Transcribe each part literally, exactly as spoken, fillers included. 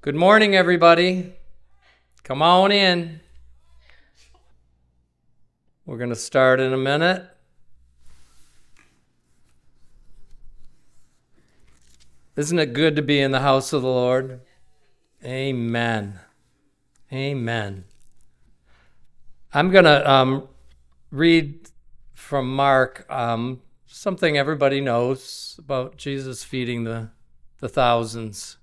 Good morning, everybody. Come on in. We're going to start in a minute. Isn't it good to be in the house of the Lord? Amen. Amen. I'm going to um, read from Mark um, something everybody knows about Jesus feeding the, the thousands.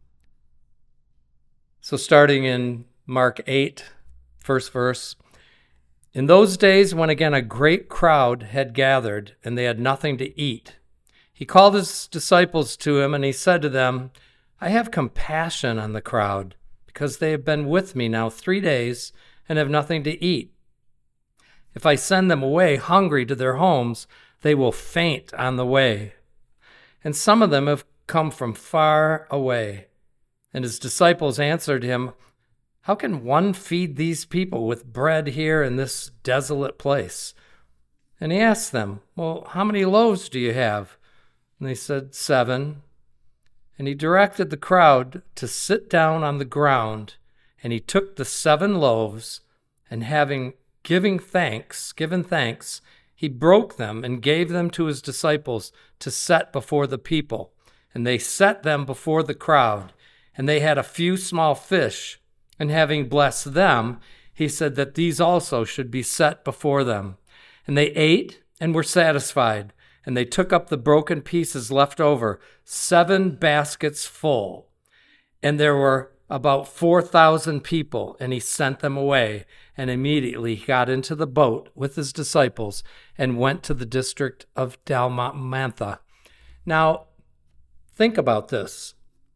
So starting in Mark eight, first verse. In those days, when again a great crowd had gathered and they had nothing to eat, he called his disciples to him and he said to them, I have compassion on the crowd because they have been with me now three days and have nothing to eat. If I send them away hungry to their homes, they will faint on the way. And some of them have come from far away. And his disciples answered him, How can one feed these people with bread here in this desolate place? And he asked them, Well, how many loaves do you have? And they said, Seven. And he directed the crowd to sit down on the ground, and he took the seven loaves, and having giving thanks, given thanks, he broke them and gave them to his disciples to set before the people. And they set them before the crowd. And they had a few small fish, and having blessed them, he said that these also should be set before them. And they ate and were satisfied, and they took up the broken pieces left over, seven baskets full. And there were about four thousand people, and he sent them away. And immediately he got into the boat with his disciples and went to the district of Dalmanutha. Now, think about this.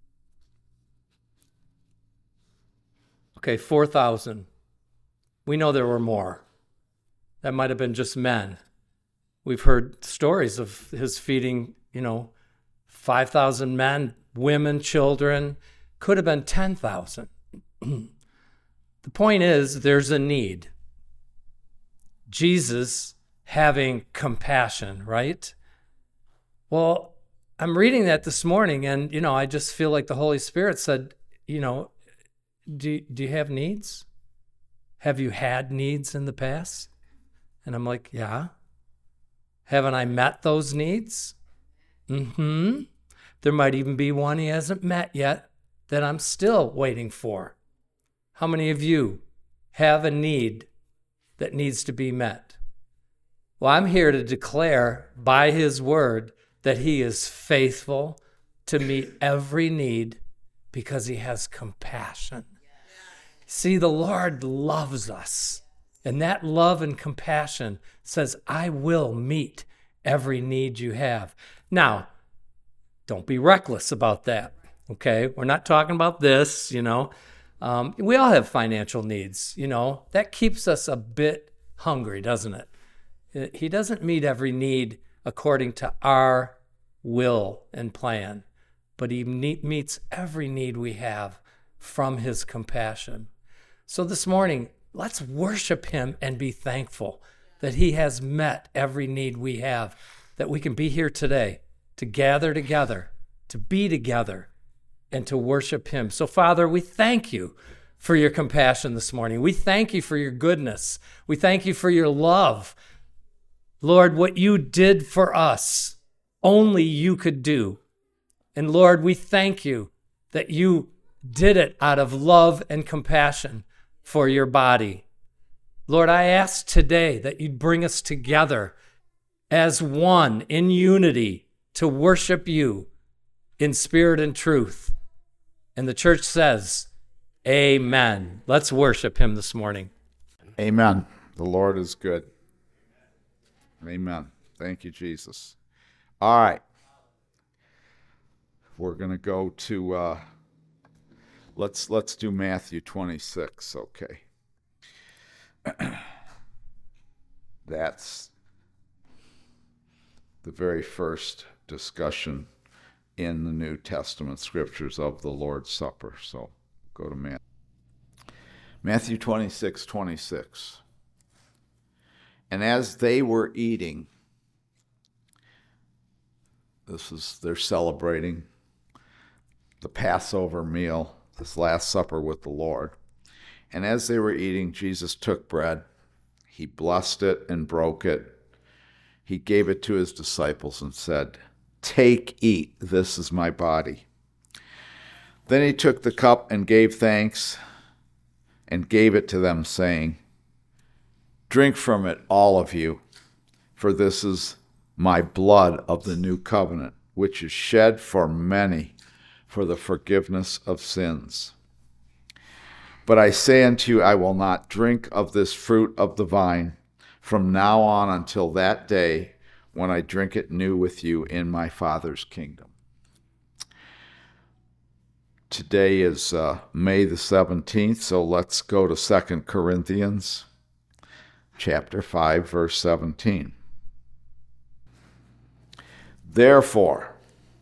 Okay, four thousand. We know there were more. That might have been just men. We've heard stories of his feeding, you know, five thousand men, women, children. Could have been ten thousand. The point is, there's a need. Jesus having compassion, right? Well, I'm reading that this morning, and, you know, I just feel like the Holy Spirit said, you know, Do, do you have needs? Have you had needs in the past? And I'm like, yeah. Haven't I met those needs? Mm-hmm. There might even be one he hasn't met yet that I'm still waiting for. How many of you have a need that needs to be met? Well, I'm here to declare by his word that he is faithful to meet every need because he has compassion. See, the Lord loves us, and that love and compassion says, I will meet every need you have. Now, don't be reckless about that, okay? We're not talking about this, you know. Um, we all have financial needs, you know. That keeps us a bit hungry, doesn't it? He doesn't meet every need according to our will and plan, but he meets every need we have from his compassion. So this morning, let's worship him and be thankful that he has met every need we have, that we can be here today to gather together, to be together, and to worship him. So Father, we thank you for your compassion this morning. We thank you for your goodness. We thank you for your love. Lord, what you did for us, only you could do. And Lord, we thank you that you did it out of love and compassion for your body. Lord, I ask today that you'd bring us together as one in unity to worship you in spirit and truth. And the church says, amen. Let's worship him this morning. Amen. The Lord is good. Amen. Thank you, Jesus. All right. We're going to go to, uh, let's let's do Matthew twenty-six, okay. That's the very first discussion in the New Testament scriptures of the Lord's Supper. So go to Matthew. Matthew twenty-six, twenty-six. And as they were eating, this is, they're celebrating the Passover meal this Last Supper with the Lord. And as they were eating, Jesus took bread. He blessed it and broke it. He gave it to his disciples and said, "Take, eat, this is my body." Then he took the cup and gave thanks and gave it to them, saying, "Drink from it, all of you, for this is my blood of the new covenant, which is shed for many for the forgiveness of sins. But I say unto you, I will not drink of this fruit of the vine from now on until that day when I drink it new with you in my Father's kingdom." Today is uh, May the seventeenth, so let's go to Second Corinthians chapter five, verse seventeen. "Therefore,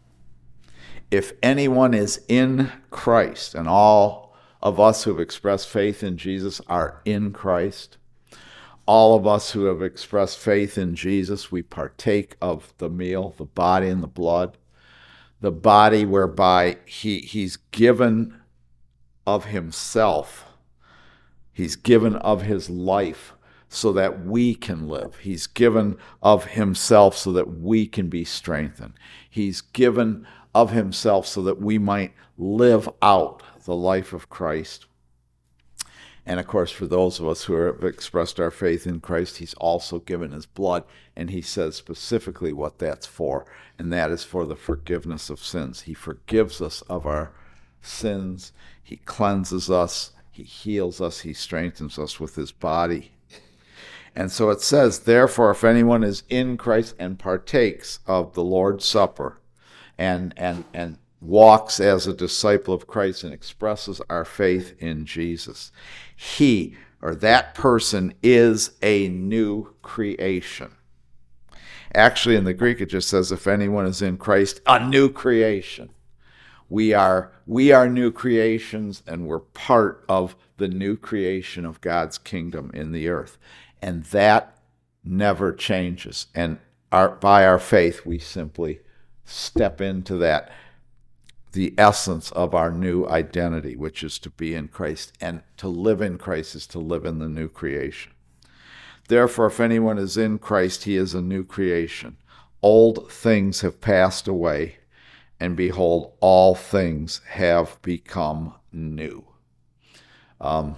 if anyone is in Christ," and all of us who have expressed faith in Jesus are in Christ, all of us who have expressed faith in Jesus, we partake of the meal, the body and the blood, the body whereby he, he's given of himself, he's given of his life so that we can live. He's given of himself so that we can be strengthened. He's given of himself so that we might live out the life of Christ. And of course, for those of us who have expressed our faith in Christ, he's also given his blood, and he says specifically what that's for, and that is for the forgiveness of sins. He forgives us of our sins, he cleanses us, he heals us, he strengthens us with his body. And so it says, "Therefore, if anyone is in Christ and partakes of the Lord's Supper and and and walks as a disciple of Christ and expresses our faith in Jesus, he or that person is a new creation." Actually, in the Greek, it just says, if anyone is in Christ, a new creation. We are, we are new creations, and we're part of the new creation of God's kingdom in the earth. And that never changes. And our, by our faith, we simply step into that, the essence of our new identity, which is to be in Christ. And to live in Christ is to live in the new creation. "Therefore, if anyone is in Christ, he is a new creation. Old things have passed away, and behold, all things have become new." Um,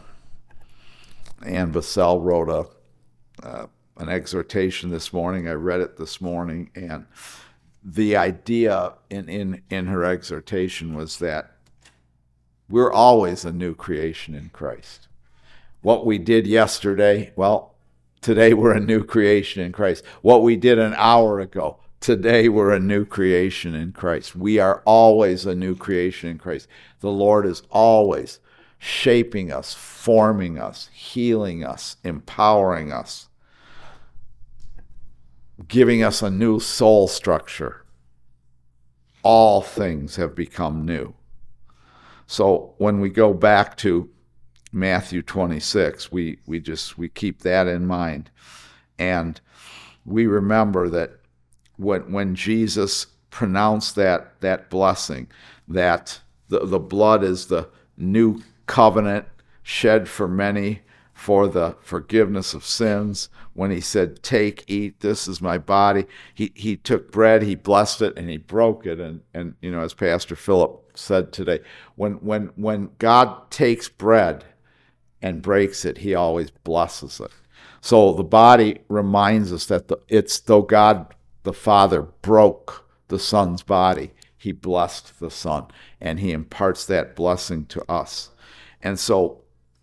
Ann Bassell wrote a uh, an exhortation this morning. I read it this morning, and the idea in, in, in her exhortation was that we're always a new creation in Christ. What we did yesterday, well, today we're a new creation in Christ. What we did an hour ago, today we're a new creation in Christ. We are always a new creation in Christ. The Lord is always shaping us, forming us, healing us, empowering us, giving us a new soul structure. All things have become new. So when we go back to Matthew twenty-six, we, we just we keep that in mind. And we remember that when when Jesus pronounced that that blessing, that the, the blood is the new covenant shed for many for the forgiveness of sins. When he said, "Take, eat, this is my body," he he took bread, he blessed it, and he broke it. And and you know, as Pastor Philip said today, when when when God takes bread and breaks it, he always blesses it. So the body reminds us that the, it's though God the Father broke the Son's body, he blessed the Son, and he imparts that blessing to us. And so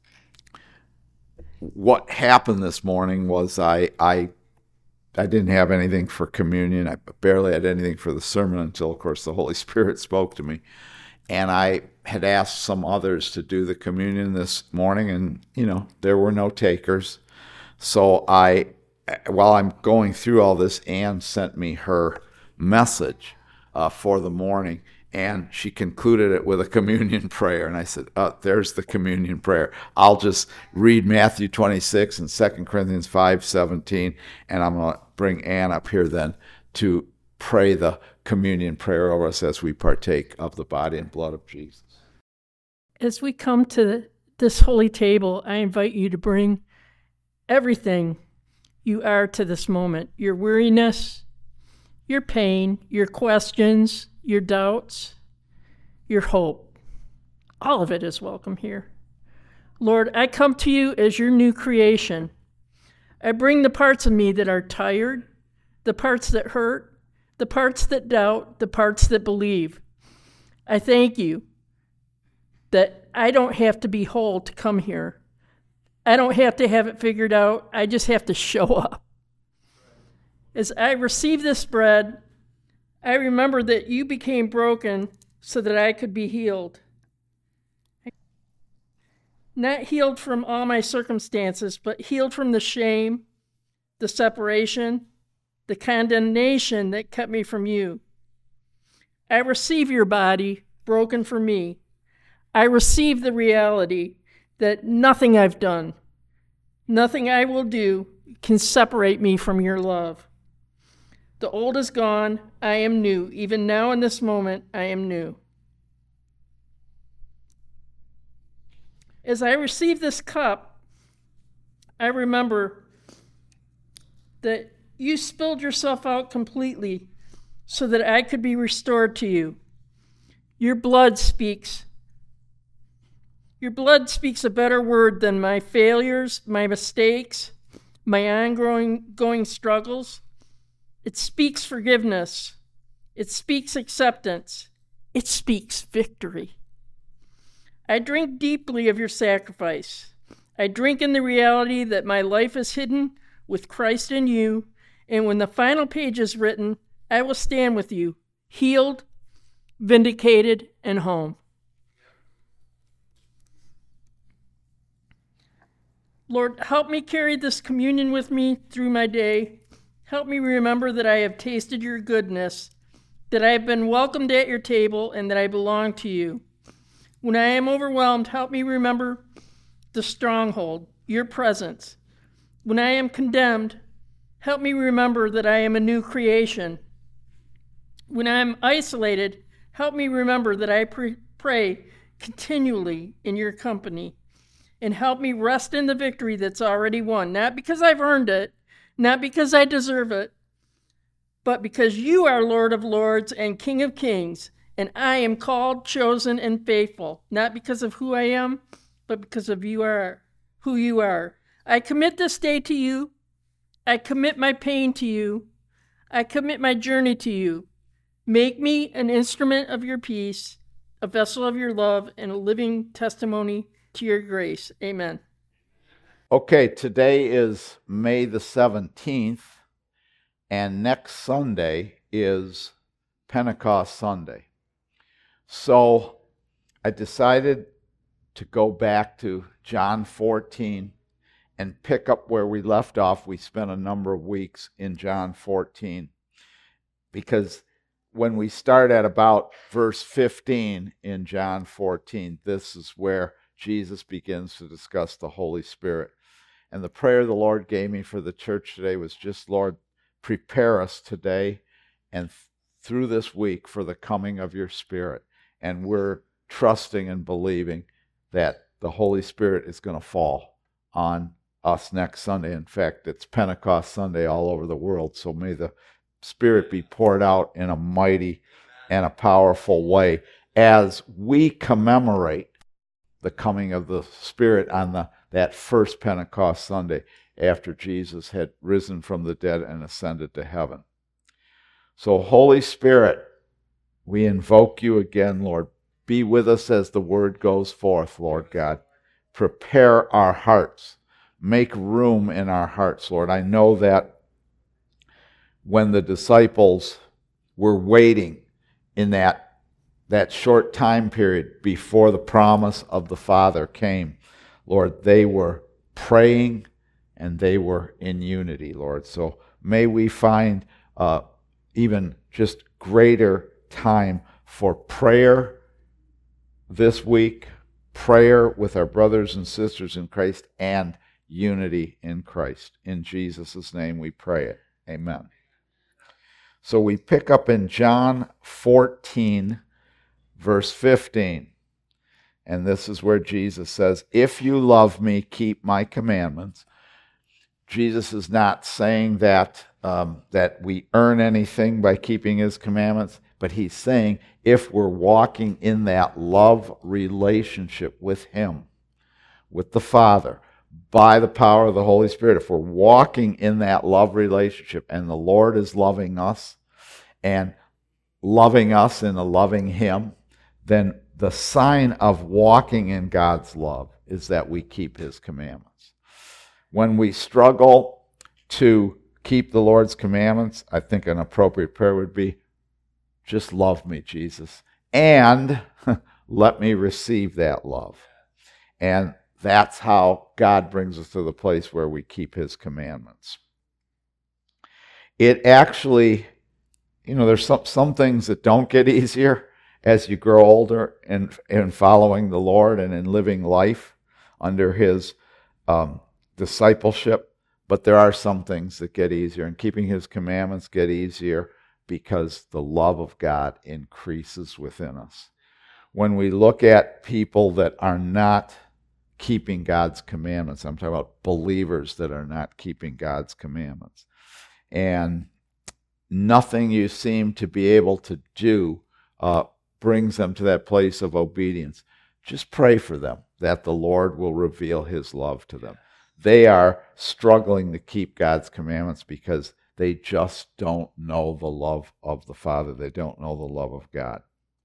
what happened this morning was I I I didn't have anything for communion. I barely had anything for the sermon until, of course, the Holy Spirit spoke to me. And I had asked some others to do the communion this morning, and, you know, there were no takers. So I, while I'm going through all this, Ann sent me her message uh, for the morning, and she concluded it with a communion prayer. And I said, oh, there's the communion prayer. I'll just read Matthew twenty-six and Second Corinthians five seventeen, and I'm going to bring Ann up here then to pray the communion prayer over us as we partake of the body and blood of Jesus. As we come to this holy table, I invite you to bring everything you are to this moment, your weariness, your pain, your questions, your doubts, your hope. All of it is welcome here. Lord, I come to you as your new creation. I bring the parts of me that are tired, the parts that hurt, the parts that doubt, the parts that believe. I thank you that I don't have to be whole to come here. I don't have to have it figured out. I just have to show up. As I receive this bread, I remember that you became broken so that I could be healed. Not healed from all my circumstances, but healed from the shame, the separation, the condemnation that kept me from you. I receive your body broken for me. I receive the reality that nothing I've done, nothing I will do can separate me from your love. The old is gone, I am new. Even now in this moment, I am new. As I receive this cup, I remember that you spilled yourself out completely so that I could be restored to you. Your blood speaks. Your blood speaks a better word than my failures, my mistakes, my ongoing going struggles. It speaks forgiveness. It speaks acceptance. It speaks victory. I drink deeply of your sacrifice. I drink in the reality that my life is hidden with Christ in you, and when the final page is written, I will stand with you, healed, vindicated, and home. Lord, help me carry this communion with me through my day. Help me remember that I have tasted your goodness, that I have been welcomed at your table, and that I belong to you. When I am overwhelmed, help me remember the stronghold, your presence. When I am condemned, help me remember that I am a new creation. When I am isolated, help me remember that I pre- pray continually in your company. And help me rest in the victory that's already won, not because I've earned it, not because I deserve it, but because you are Lord of Lords and King of Kings, and I am called, chosen, and faithful, not because of who I am, but because of you are who you are. I commit this day to you. I commit my pain to you. I commit my journey to you. Make me an instrument of your peace, a vessel of your love, and a living testimony to your grace. Amen. Okay, today is May the seventeenth, and next Sunday is Pentecost Sunday. So I decided to go back to John fourteen and pick up where we left off. We spent a number of weeks in John fourteen, because when we start at about verse fifteen in John fourteen, this is where Jesus begins to discuss the Holy Spirit. And the prayer the Lord gave me for the church today was just, Lord, prepare us today and th- through this week for the coming of your Spirit. And we're trusting and believing that the Holy Spirit is going to fall on us next Sunday. In fact, it's Pentecost Sunday all over the world. So may the Spirit be poured out in a mighty and a powerful way as we commemorate the coming of the Spirit on the that first Pentecost Sunday after Jesus had risen from the dead and ascended to heaven. So, Holy Spirit, we invoke you again, Lord. Be with us as the word goes forth, Lord God. Prepare our hearts. Make room in our hearts, Lord. I know that when the disciples were waiting in that that short time period before the promise of the Father came, Lord, they were praying and they were in unity, Lord. So may we find uh, even just greater time for prayer this week, prayer with our brothers and sisters in Christ, and unity in Christ. In Jesus' name we pray it. Amen. So we pick up in John fourteen, verse fifteen. And this is where Jesus says, if you love me, keep my commandments. Jesus is not saying that, um, that we earn anything by keeping his commandments, but he's saying if we're walking in that love relationship with him, with the Father, by the power of the Holy Spirit, if we're walking in that love relationship and the Lord is loving us and loving us in a loving him, then the sign of walking in God's love is that we keep his commandments. When we struggle to keep the Lord's commandments, I think an appropriate prayer would be, just love me, Jesus, and let me receive that love. And that's how God brings us to the place where we keep his commandments. It actually, you know, there's some, some things that don't get easier as you grow older in, in following the Lord and in living life under his um, discipleship. But there are some things that get easier, and keeping his commandments get easier because the love of God increases within us. When we look at people that are not keeping God's commandments, I'm talking about believers that are not keeping God's commandments, and nothing you seem to be able to do uh, brings them to that place of obedience, just pray for them that the Lord will reveal his love to them. They are struggling to keep God's commandments because they just don't know the love of the Father. They don't know the love of God.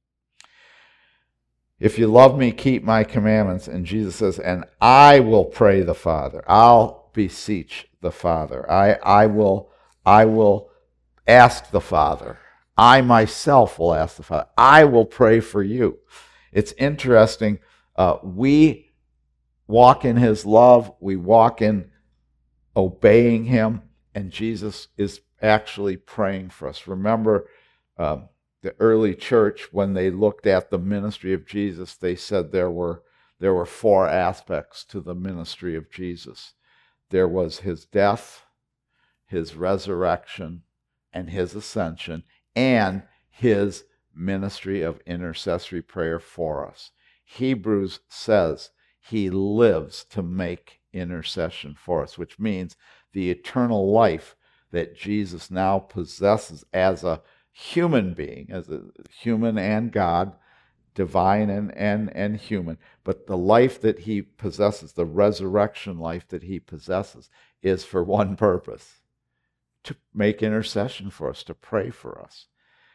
If you love me, keep my commandments. And Jesus says, and I will pray the Father. I'll beseech the Father. I, I will, I will ask the Father. I myself will ask the Father. I will pray for you. It's interesting. Uh, we walk in his love. We walk in obeying him. And Jesus is actually praying for us. Remember, um, the early church, when they looked at the ministry of Jesus, they said there were there were four aspects to the ministry of Jesus. There was his death, his resurrection, and his ascension, and his ministry of intercessory prayer for us. Hebrews says he lives to make intercession for us, which means the eternal life that Jesus now possesses as a human being, as a human and God, divine and, and, and human. But the life that he possesses, the resurrection life that he possesses, is for one purpose: to make intercession for us, to pray for us.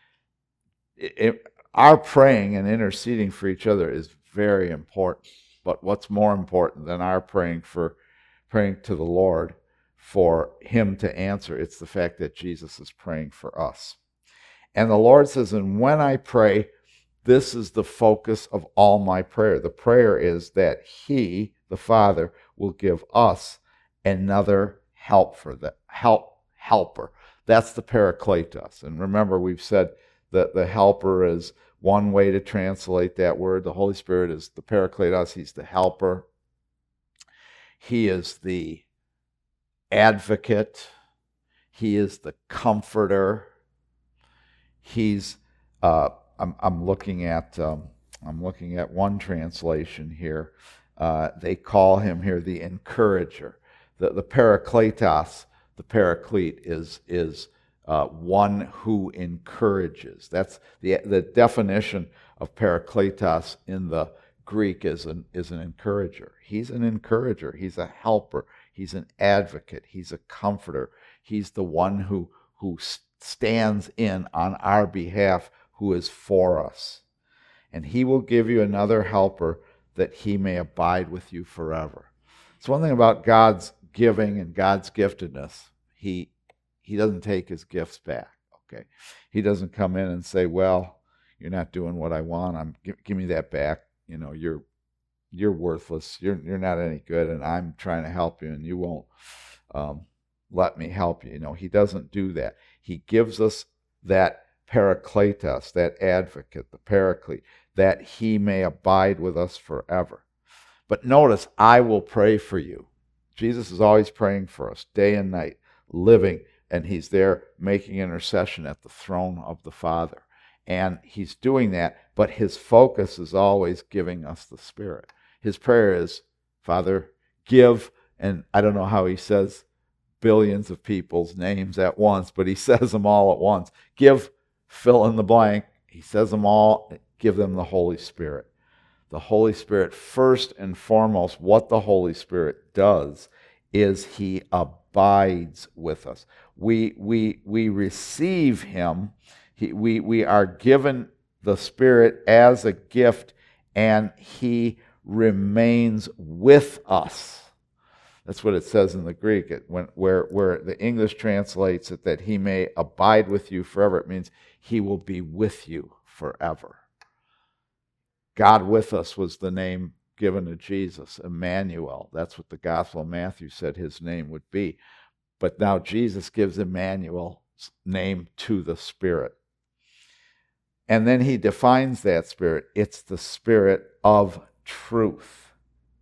It, it, our praying and interceding for each other is very important. But what's more important than our praying for praying to the Lord for him to answer? It's the fact that Jesus is praying for us. And the Lord says, and when I pray, this is the focus of all my prayer. The prayer is that he, the Father, will give us another help for the help helper. That's the Parakletos. And remember, we've said that the helper is one way to translate that word. The Holy Spirit is the Parakletos. He's the helper. He is the advocate. He is the comforter. He's. Uh, I'm, I'm looking at. Um, I'm looking at one translation here. Uh, they call him here the encourager. The the Parakletos, the Paraclete, is is uh, one who encourages. That's the the definition of Parakletos in the Greek is an is an encourager. He's an encourager. He's a helper. He's an advocate. He's a comforter. He's the one who who stands in on our behalf, who is for us. And he will give you another helper that he may abide with you forever. It's one thing about God's giving and God's giftedness. He he doesn't take his gifts back. Okay, he doesn't come in and say, "Well, you're not doing what I want. I'm give, give me that back. You know, you're you're worthless. You're you're not any good, and I'm trying to help you, and you won't um, let me help you." You know, he doesn't do that. He gives us that Parakletos, that advocate, the Paraclete, that he may abide with us forever. But notice, I will pray for you. Jesus is always praying for us, day and night, living, and he's there making intercession at the throne of the Father. And he's doing that, but his focus is always giving us the Spirit. His prayer is, Father, give, and I don't know how he says billions of people's names at once, but he says them all at once. Give, fill in the blank. He says them all, give them the Holy Spirit. The Holy Spirit, first and foremost, what the Holy Spirit does is he abides with us. We, we, we receive him. He, we, we are given the Spirit as a gift, and he remains with us. That's what it says in the Greek, it, when, where, where the English translates it that he may abide with you forever. It means he will be with you forever. God with us was the name given to Jesus, Emmanuel. That's what the Gospel of Matthew said his name would be. But now Jesus gives Emmanuel's name to the Spirit. And then he defines that Spirit. It's the Spirit of truth.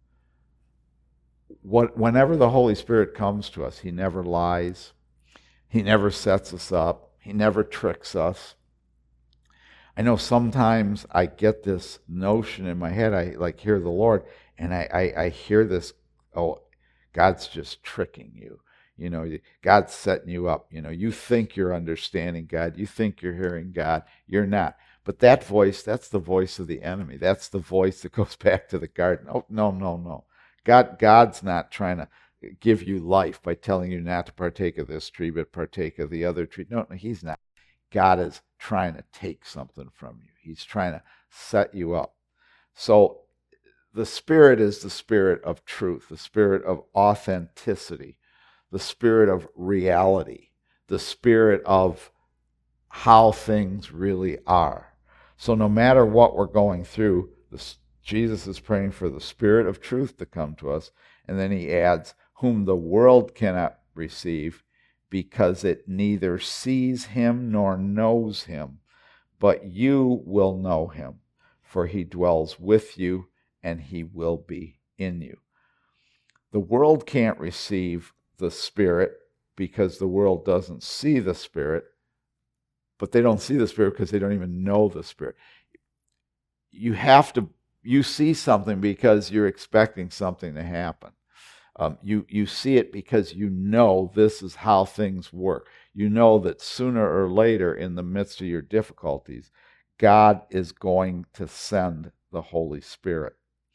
What, whenever the Holy Spirit comes to us, he never lies. He never sets us up. He never tricks us. I know sometimes I get this notion in my head, I like hear the Lord, and I, I, I hear this, oh, God's just tricking you. You know, God's setting you up. You know, you think you're understanding God. You think you're hearing God. You're not. But that voice, that's the voice of the enemy. That's the voice that goes back to the garden. Oh, no, no, no. God, God's not trying to give you life by telling you not to partake of this tree, but partake of the other tree. No, no, he's not. God is trying to take something from you. He's trying to set you up. So the Spirit is the Spirit of truth, the Spirit of authenticity, the Spirit of reality, the Spirit of how things really are. So no matter what we're going through, this, Jesus is praying for the Spirit of truth to come to us, and then he adds, whom the world cannot receive, because it neither sees him nor knows him, but you will know him, for he dwells with you and he will be in you. The world can't receive the Spirit because the world doesn't see the Spirit, but they don't see the Spirit because they don't even know the Spirit. You have to, you see something because you're expecting something to happen. Um, you, you see it because you know this is how things work. You know that sooner or later, in the midst of your difficulties, God is going to send the Holy Spirit.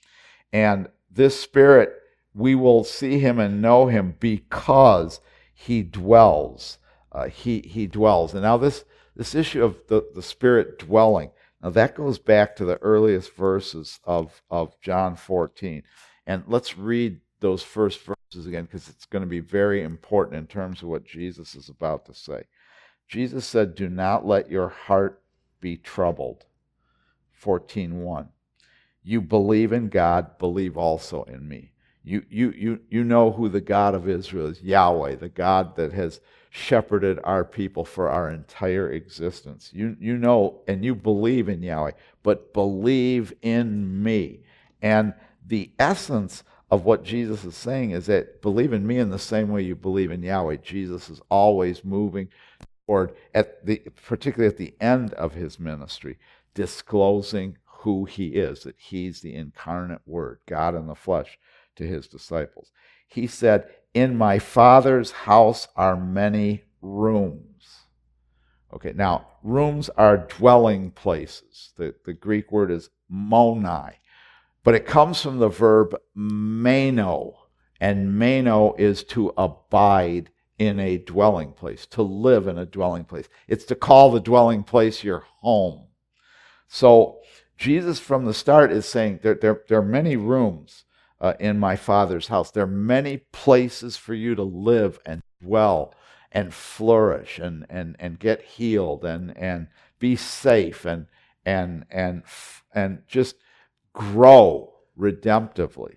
And this Spirit, we will see him and know him because he dwells. Uh, he, he dwells. And now this, this issue of the, the Spirit dwelling, now that goes back to the earliest verses of, of John fourteen. And let's read those first verses again, because it's going to be very important in terms of what Jesus is about to say. Jesus said, do not let your heart be troubled. fourteen one. You believe in God, believe also in me. You, you, you, you know who the God of Israel is, Yahweh, the God that has shepherded our people for our entire existence. You, you know, and you believe in Yahweh, but believe in me. And the essence of what Jesus is saying is that believe in me in the same way you believe in Yahweh. Jesus is always moving toward, at the, particularly at the end of his ministry, disclosing who he is, that he's the incarnate Word, God in the flesh, to his disciples. He said, in my Father's house are many rooms. Okay, now, rooms are dwelling places. The, the Greek word is monai. But it comes from the verb meno, and meno is to abide in a dwelling place, to live in a dwelling place. It's to call the dwelling place your home. So Jesus from the start is saying there, there, there are many rooms uh, in my Father's house. There are many places for you to live and dwell and flourish and, and, and get healed and, and be safe and, and, and, and just grow redemptively.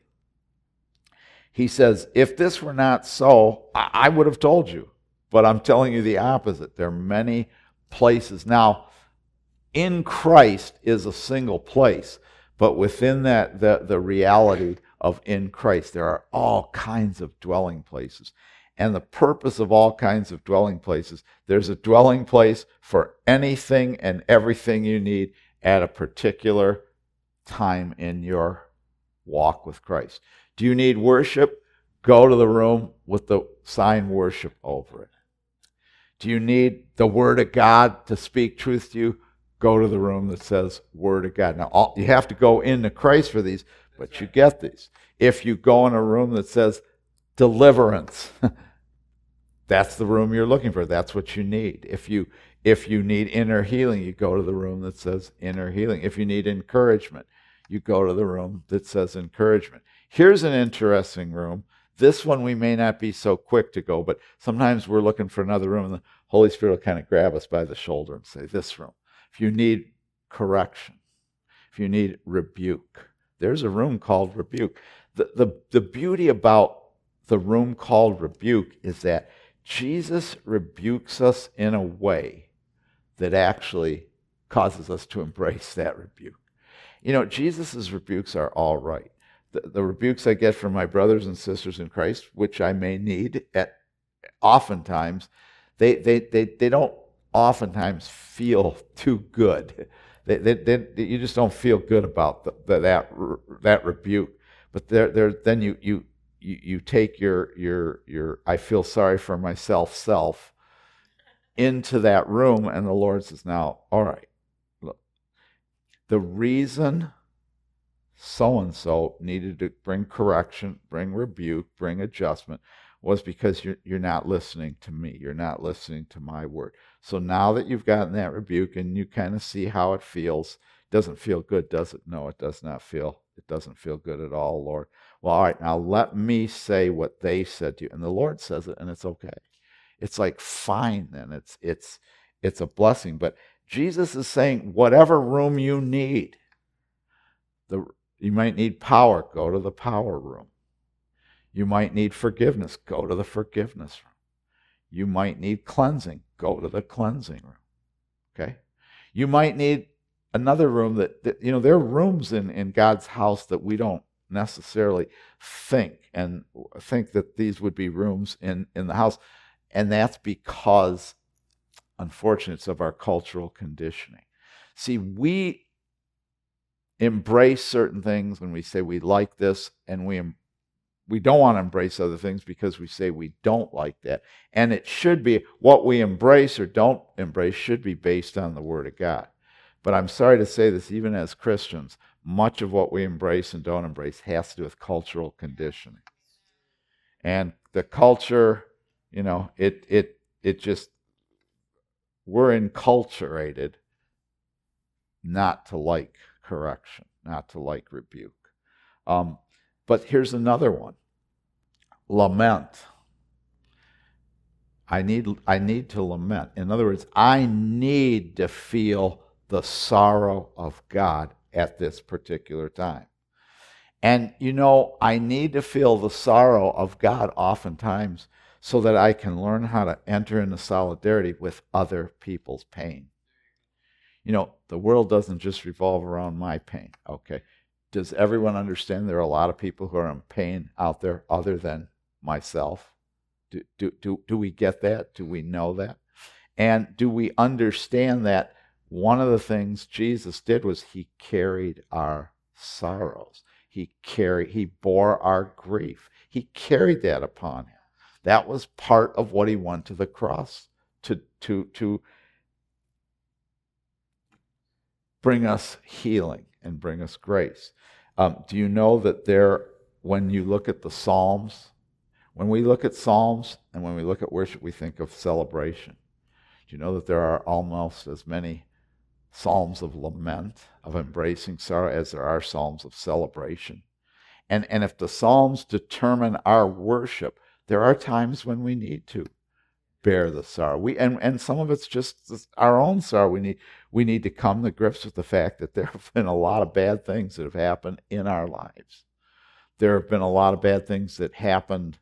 He says, if this were not so, I would have told you. But I'm telling you the opposite. There are many places. Now, in Christ is a single place, but within that, the, the reality of in Christ, there are all kinds of dwelling places. and the purpose of all kinds of dwelling places. There's a dwelling place for anything and everything you need at a particular time in your walk with Christ. Do you need worship? Go to the room with the sign worship over it. Do you need the Word of God to speak truth to you? Go to the room that says Word of God. Now, all, you have to go into Christ for these, but you get these. If you go in a room that says deliverance, that's the room you're looking for. That's what you need. If you if you need inner healing, you go to the room that says inner healing. If you need encouragement, you go to the room that says encouragement. Here's an interesting room. This one we may not be so quick to go, but sometimes we're looking for another room, and the Holy Spirit will kind of grab us by the shoulder and say, this room. If you need correction, if you need rebuke, there's a room called rebuke. The, the, the beauty about the room called rebuke is that Jesus rebukes us in a way that actually causes us to embrace that rebuke. You know, Jesus' rebukes are all right. The, the rebukes I get from my brothers and sisters in Christ, which I may need at oftentimes, they they they, they don't oftentimes feel too good. They, they, they, you just don't feel good about the, the, that that rebuke. But there there then you you you, you take your your your I feel sorry for myself self into that room, and the Lord says, now, all right, look, the reason so-and-so needed to bring correction, bring rebuke, bring adjustment was because you're, you're not listening to me. You're not listening to my word. So now that you've gotten that rebuke and you kind of see how it feels, doesn't feel good, does it? No, it does not feel, it doesn't feel good at all, Lord. Well, all right, now let me say what they said to you. And the Lord says it, and it's okay. It's like, fine then. It's, it's, it's a blessing. But Jesus is saying, whatever room you need, the you might need power, go to the power room. You might need forgiveness, go to the forgiveness room. You might need cleansing, go to the cleansing room. Okay? You might need another room that, that you know, there are rooms in, in God's house that we don't necessarily think and think that these would be rooms in, in the house. And that's because, unfortunately, it's of our cultural conditioning. See, we embrace certain things when we say we like this, and we we don't want to embrace other things because we say we don't like that. And it should be, what we embrace or don't embrace should be based on the Word of God. But I'm sorry to say this, even as Christians, much of what we embrace and don't embrace has to do with cultural conditioning. And the culture, you know, it it it just, we're enculturated not to like correction, not to like rebuke. Um, but here's another one. Lament. I need, I need to lament. In other words, I need to feel the sorrow of God at this particular time. And, you know, I need to feel the sorrow of God oftentimes so that I can learn how to enter into solidarity with other people's pain. You know, the world doesn't just revolve around my pain, okay? Does everyone understand there are a lot of people who are in pain out there other than myself? Do, do, do, do we get that? Do we know that? And do we understand that one of the things Jesus did was he carried our sorrows. He carried, he bore our grief. He carried that upon him. That was part of what he went to the cross to, to, to bring us healing and bring us grace. Um, do you know that there, when you look at the Psalms, when we look at Psalms and when we look at worship, we think of celebration. Do you know that there are almost as many Psalms of lament, of embracing sorrow, as there are Psalms of celebration? And, and if the Psalms determine our worship, there are times when we need to bear the sorrow. We and, and some of it's just our own sorrow. We need we need to come to grips with the fact that there have been a lot of bad things that have happened in our lives. There have been a lot of bad things that happened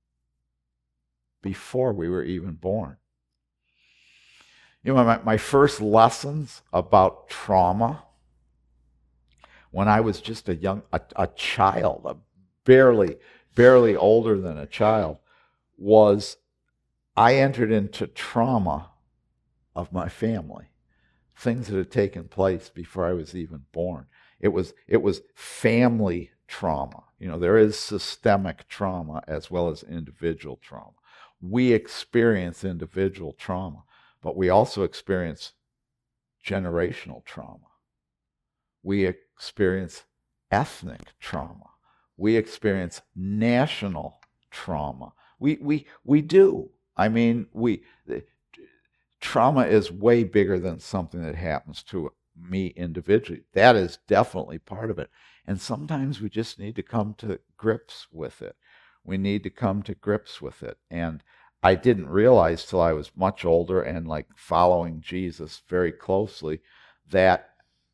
before we were even born. You know, my, my first lessons about trauma, when I was just a young, a, a child, a barely, barely older than a child, was I entered into trauma of my family, things that had taken place before I was even born. It was it was family trauma. You know, there is systemic trauma as well as individual trauma. We experience individual trauma, but we also experience generational trauma. We experience ethnic trauma. We experience national trauma. We we we do. I mean, we trauma is way bigger than something that happens to me individually. That is definitely part of it. And sometimes we just need to come to grips with it. We need to come to grips with it. And I didn't realize till I was much older and like following Jesus very closely that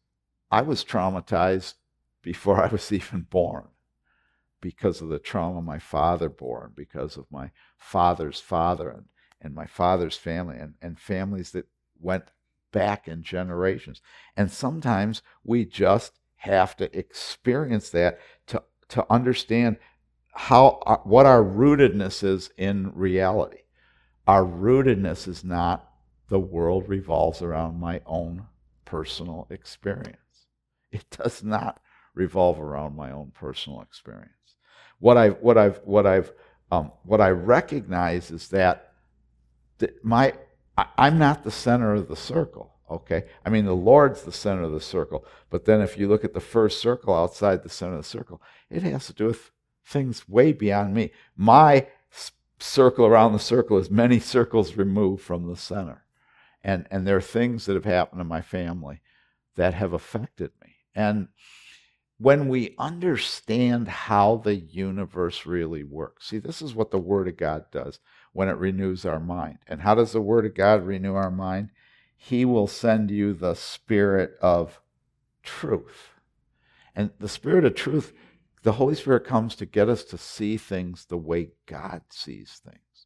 I was traumatized before I was even born because of the trauma my father bore, because of my father's father and, and my father's family and, and families that went back in generations. And sometimes we just have to experience that to, to understand how our, what our rootedness is in reality. Our rootedness is not the world revolves around my own personal experience. It does not revolve around my own personal experience. What I've what I've what I've um, what I recognize is that th- my I, I'm not the center of the circle. Okay, I mean the Lord's the center of the circle, but then if you look at the first circle outside the center of the circle, it has to do with things way beyond me. My s- circle around the circle is many circles removed from the center, and and there are things that have happened in my family that have affected me. And when we understand how the universe really works, see, this is what the Word of God does when it renews our mind. And how does the Word of God renew our mind? He will send you the Spirit of truth. And the Spirit of truth, the Holy Spirit comes to get us to see things the way God sees things.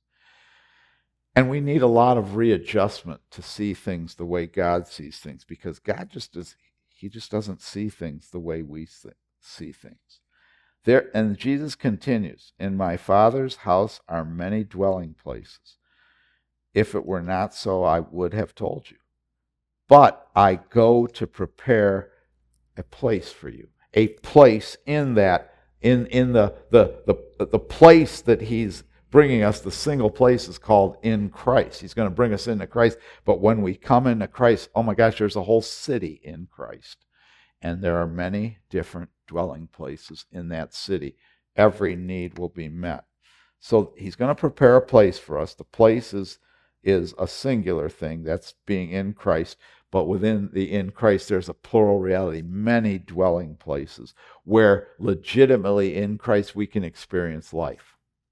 And we need a lot of readjustment to see things the way God sees things, because God just does, he just doesn't see things the way we see things. There, and Jesus continues, in my Father's house are many dwelling places. If it were not so, I would have told you. But I go to prepare a place for you. A place in that, in, in the, the, the, the place that he's bringing us, the single place is called in Christ. He's going to bring us into Christ. But when we come into Christ, oh my gosh, there's a whole city in Christ. And there are many different dwelling places in that city. Every need will be met. So he's going to prepare a place for us. The place is, is a singular thing. That's being in Christ. But within the in Christ, there's a plural reality. Many dwelling places where legitimately in Christ we can experience life.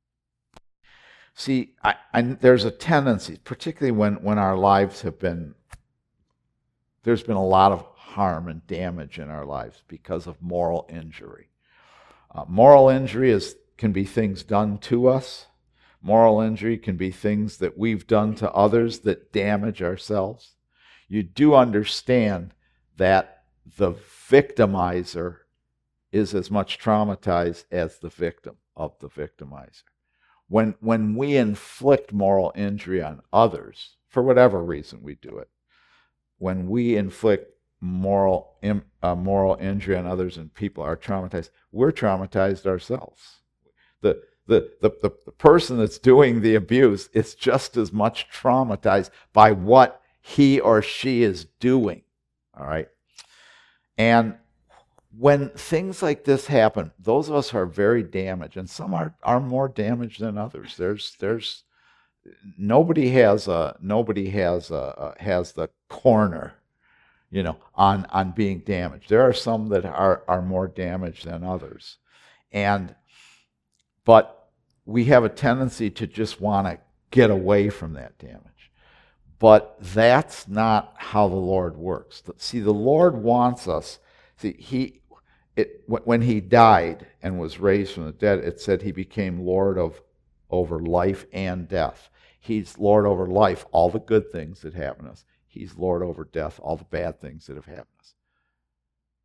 See, I, I, there's a tendency, particularly when, when our lives have been, there's been a lot of harm and damage in our lives because of moral injury. Uh, moral injury is can be things done to us. Moral injury can be things that we've done to others that damage ourselves. You do understand that the victimizer is as much traumatized as the victim of the victimizer. When, when we inflict moral injury on others, for whatever reason we do it, when we inflict moral uh, moral injury on others and people are traumatized, we're traumatized ourselves. The, the, the, the, the person that's doing the abuse is just as much traumatized by what he or she is doing, all right? And when things like this happen, those of us who are very damaged, and some are, are more damaged than others. There's there's nobody has a nobody has a, a has the corner, you know, on on being damaged. There are some that are are more damaged than others, and but we have a tendency to just want to get away from that damage. But that's not how the Lord works. See, the Lord wants us. See, he. It, when he died and was raised from the dead, it said he became Lord of over life and death. He's Lord over life, all the good things that happen to us. He's Lord over death, all the bad things that have happened to us.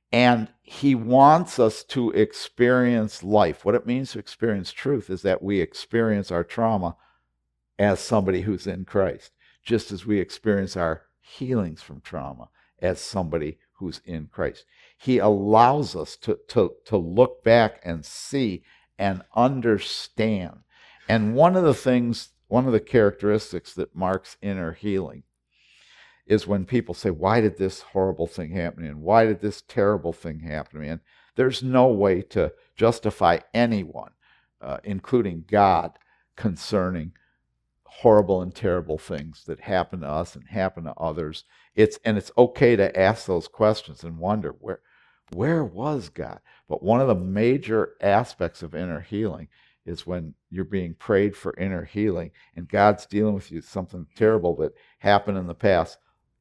And he wants us to experience life. What it means to experience truth is that we experience our trauma as somebody who's in Christ, just as we experience our healings from trauma as somebody who's in Christ. He allows us to, to, to look back and see and understand. And one of the things, one of the characteristics that marks inner healing is when people say, why did this horrible thing happen to me? And why did this terrible thing happen to me? And there's no way to justify anyone, uh, including God, concerning horrible and terrible things that happen to us and happen to others. It's and it's okay to ask those questions and wonder, where where was God? But one of the major aspects of inner healing is when you're being prayed for inner healing and God's dealing with you, something terrible that happened in the past.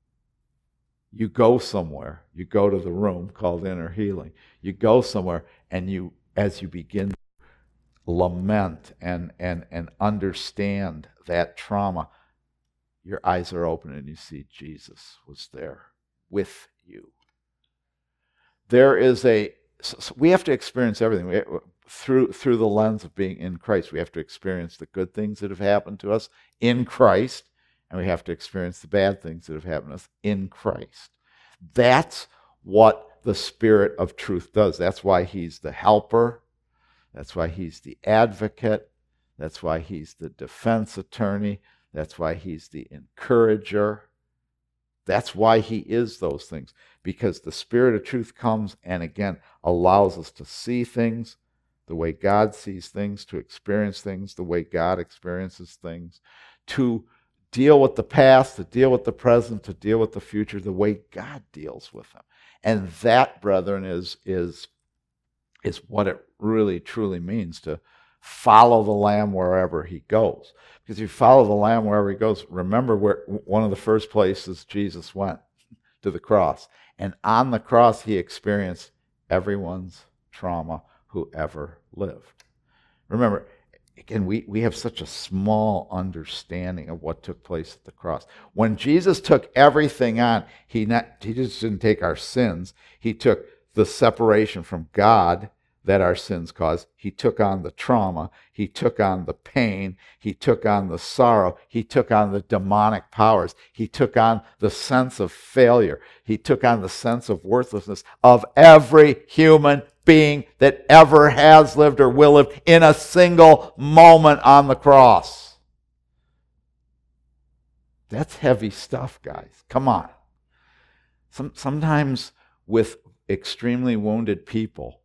You go somewhere, you go to the room called inner healing. You go somewhere and you, as you begin to lament and, and, and understand that trauma, your eyes are open and you see Jesus was there with you. There is a, so we have to experience everything. We, through, through the lens of being in Christ, we have to experience the good things that have happened to us in Christ, and we have to experience the bad things that have happened to us in Christ. That's what the Spirit of truth does. That's why he's the helper. That's why he's the advocate. That's why he's the defense attorney. That's why he's the encourager. That's why he is those things. Because the Spirit of truth comes and, again, allows us to see things the way God sees things, to experience things the way God experiences things, to deal with the past, to deal with the present, to deal with the future the way God deals with them. And that, brethren, is, is, is what it really, truly means to follow the Lamb wherever he goes. Because if you follow the Lamb wherever he goes, remember where one of the first places Jesus went, to the cross. And on the cross, he experienced everyone's trauma who ever lived. Remember, again, we, we have such a small understanding of what took place at the cross. When Jesus took everything on, he, not, he just didn't take our sins. He took the separation from God that our sins caused. He took on the trauma. He took on the pain. He took on the sorrow. He took on the demonic powers. He took on the sense of failure. He took on the sense of worthlessness of every human being that ever has lived or will live in a single moment on the cross. That's heavy stuff, guys. Come on. Some, sometimes with extremely wounded people,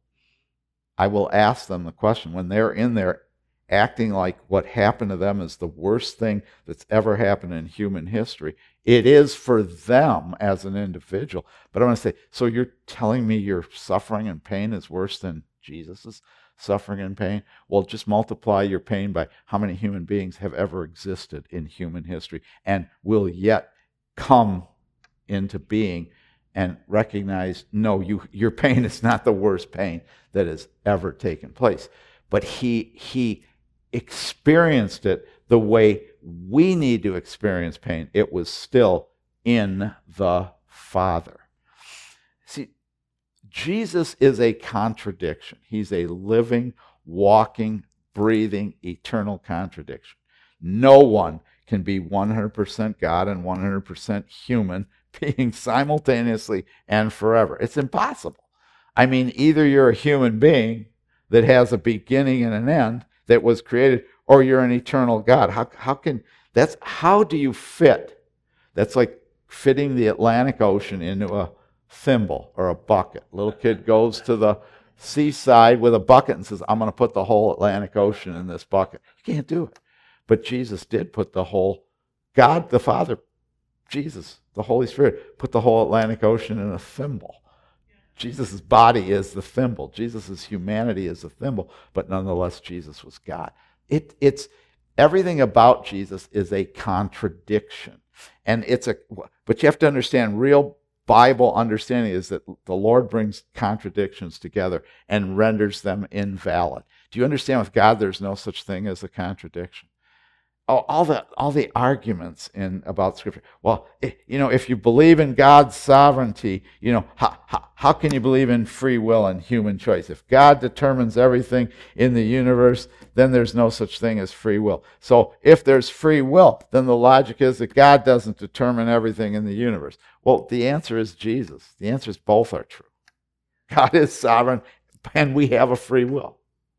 I will ask them the question when they're in there acting like what happened to them is the worst thing that's ever happened in human history. It is for them as an individual. But I want to say, so you're telling me your suffering and pain is worse than Jesus' suffering and pain? Well, just multiply your pain by how many human beings have ever existed in human history and will yet come into being and recognize, no, you, your pain is not the worst pain that has ever taken place. But he, he experienced it the way we need to experience pain. It was still in the Father. See, Jesus is a contradiction. He's a living, walking, breathing, eternal contradiction. No one can be one hundred percent God and one hundred percent human being simultaneously and forever. It's impossible. I mean, either you're a human being that has a beginning and an end that was created, or you're an eternal God. How, how can, that's, how do you fit? That's like fitting the Atlantic Ocean into a thimble or a bucket. A little kid goes to the seaside with a bucket and says, I'm going to put the whole Atlantic Ocean in this bucket. You can't do it. But Jesus did put the whole, God the Father, Jesus, the Holy Spirit, put the whole Atlantic Ocean in a thimble. Jesus' body is the thimble. Jesus' humanity is the thimble. But nonetheless, Jesus was God. It, it's everything about Jesus is a contradiction. And it's a, but you have to understand, real Bible understanding is that the Lord brings contradictions together and renders them invalid. Do you understand with God there's no such thing as a contradiction? all, all the all the arguments in about Scripture. Well, eh, you know, if you believe in God's sovereignty, you know, how, how, how can you believe in free will and human choice? If God determines everything in the universe, then there's no such thing as free will. So if there's free will, then the logic is that God doesn't determine everything in the universe. Well, the answer is Jesus. The answer is both are true. God is sovereign, and we have a free will.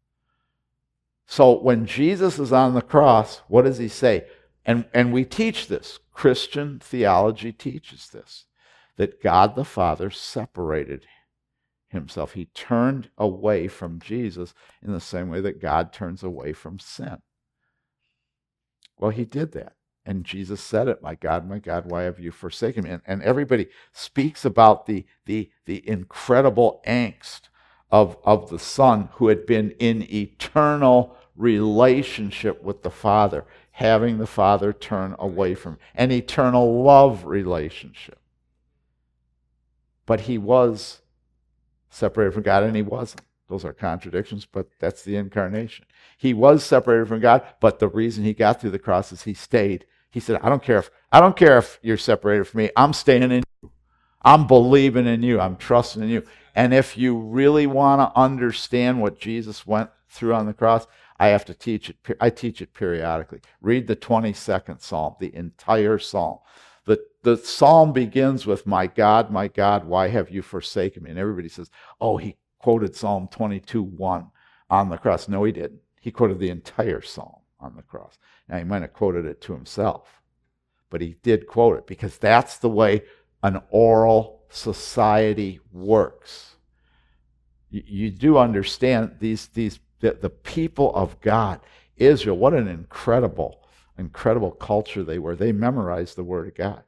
So when Jesus is on the cross, what does he say? And, and we teach this. Christian theology teaches this, that God the Father separated himself. He turned away from Jesus in the same way that God turns away from sin. Well, he did that. And Jesus said it, my God, my God, why have you forsaken me? And, and everybody speaks about the, the, the incredible angst of, of the Son who had been in eternal relationship with the Father, having the Father turn away from him, an eternal love relationship. But he was separated from God and he wasn't. Those are contradictions, but that's the incarnation. He was separated from God, but the reason he got through the cross is he stayed. He said, I don't care if I don't care if you're separated from me. I'm staying in you. I'm believing in you. I'm trusting in you. And if you really want to understand what Jesus went through on the cross, I have to teach it. I teach it periodically. Read the twenty-second Psalm, the entire Psalm. The, the Psalm begins with, my God, my God, why have you forsaken me? And everybody says, oh, he quoted Psalm twenty-two one on the cross. No, he didn't. He quoted the entire Psalm on the cross. Now, he might have quoted it to himself, but he did quote it because that's the way an oral society works. You, you do understand these, these the, the people of God, Israel, what an incredible, incredible culture they were. They memorized the Word of God.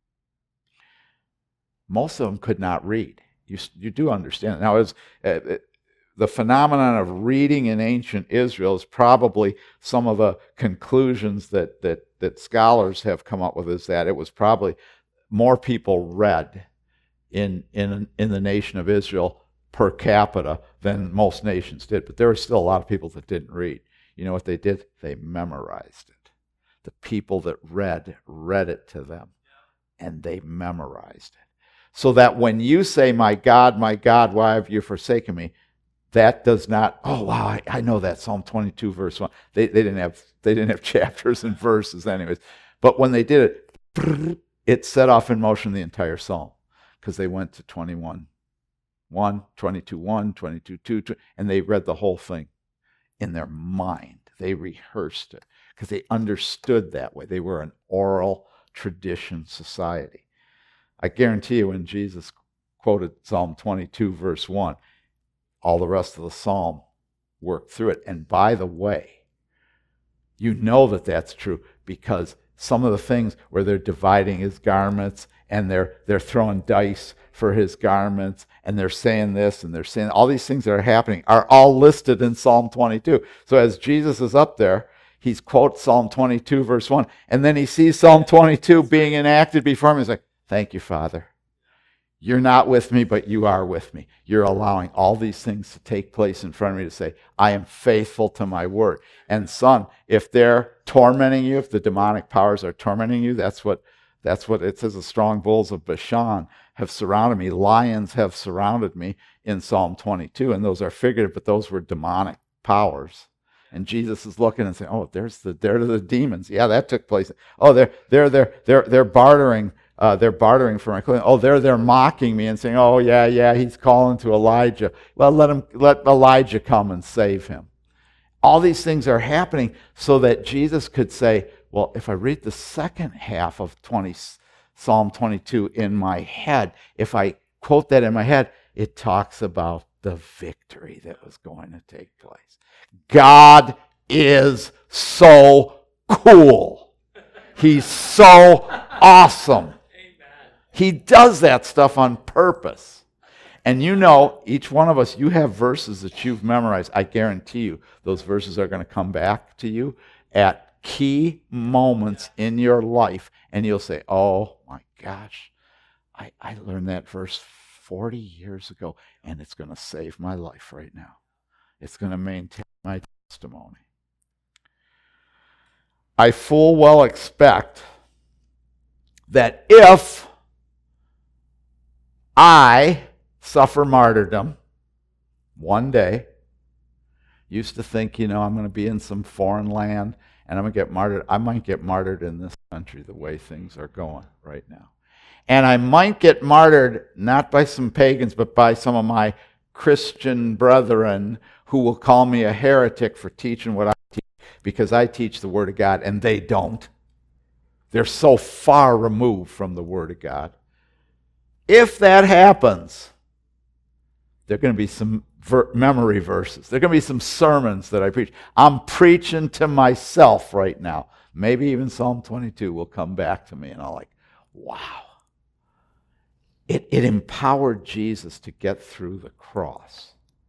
Most of them could not read. You, you do understand. Now, as, uh, the phenomenon of reading in ancient Israel is probably some of the conclusions that, that, that scholars have come up with, is that it was probably more people read in, in, in the nation of Israel per capita than most nations did. But there were still a lot of people that didn't read. You know what they did? They memorized it. The people that read, read it to them, and they memorized it. So that when you say, my God, my God, why have you forsaken me? That does not, oh, wow, I, I know that, Psalm twenty-two, verse one. They, they, didn't have, they didn't have chapters and verses anyways. But when they did it, it set off in motion the entire Psalm, because they went to twenty-one one, twenty-two one, twenty-two two, and they read the whole thing in their mind. They rehearsed it because they understood that way. They were an oral tradition society. I guarantee you when Jesus quoted Psalm twenty-two, verse one, all the rest of the psalm worked through it. And by the way, you know that that's true because some of the things where they're dividing his garments and they're they're throwing dice for his garments and they're saying this and they're saying all these things that are happening are all listed in Psalm twenty-two. So as Jesus is up there, he's quotes Psalm twenty-two, verse one, and then he sees Psalm twenty-two being enacted before him. He's like, thank you, Father. You're not with me, but you are with me. You're allowing all these things to take place in front of me to say, I am faithful to my word. And son, if they're tormenting you, if the demonic powers are tormenting you, that's what that's what it says, the strong bulls of Bashan have surrounded me. Lions have surrounded me in Psalm twenty-two, and those are figurative, but those were demonic powers. And Jesus is looking and saying, oh, there's the there are the demons. Yeah, that took place. Oh, they're they're they're they're they're bartering. Uh, they're bartering for my clothing. Oh, they're they're mocking me and saying, "Oh yeah, yeah, he's calling to Elijah. Well, let him let Elijah come and save him." All these things are happening so that Jesus could say, "Well, if I read the second half of twenty, Psalm twenty-two in my head, if I quote that in my head, it talks about the victory that was going to take place." God is so cool. He's so awesome. He does that stuff on purpose. And you know, each one of us, you have verses that you've memorized. I guarantee you, those verses are going to come back to you at key moments in your life. And you'll say, oh my gosh, I, I learned that verse forty years ago, and it's going to save my life right now. It's going to maintain my testimony. I full well expect that if I suffer martyrdom one day, used to think, you know, I'm going to be in some foreign land and I'm going to get martyred. I might get martyred in this country the way things are going right now. And I might get martyred not by some pagans, but by some of my Christian brethren who will call me a heretic for teaching what I teach, because I teach the Word of God and they don't. They're so far removed from the Word of God. If that happens, there are going to be some ver- memory verses. There are going to be some sermons that I preach. I'm preaching to myself right now. Maybe even Psalm twenty-two will come back to me and I'm like, wow. It, it empowered Jesus to get through the cross.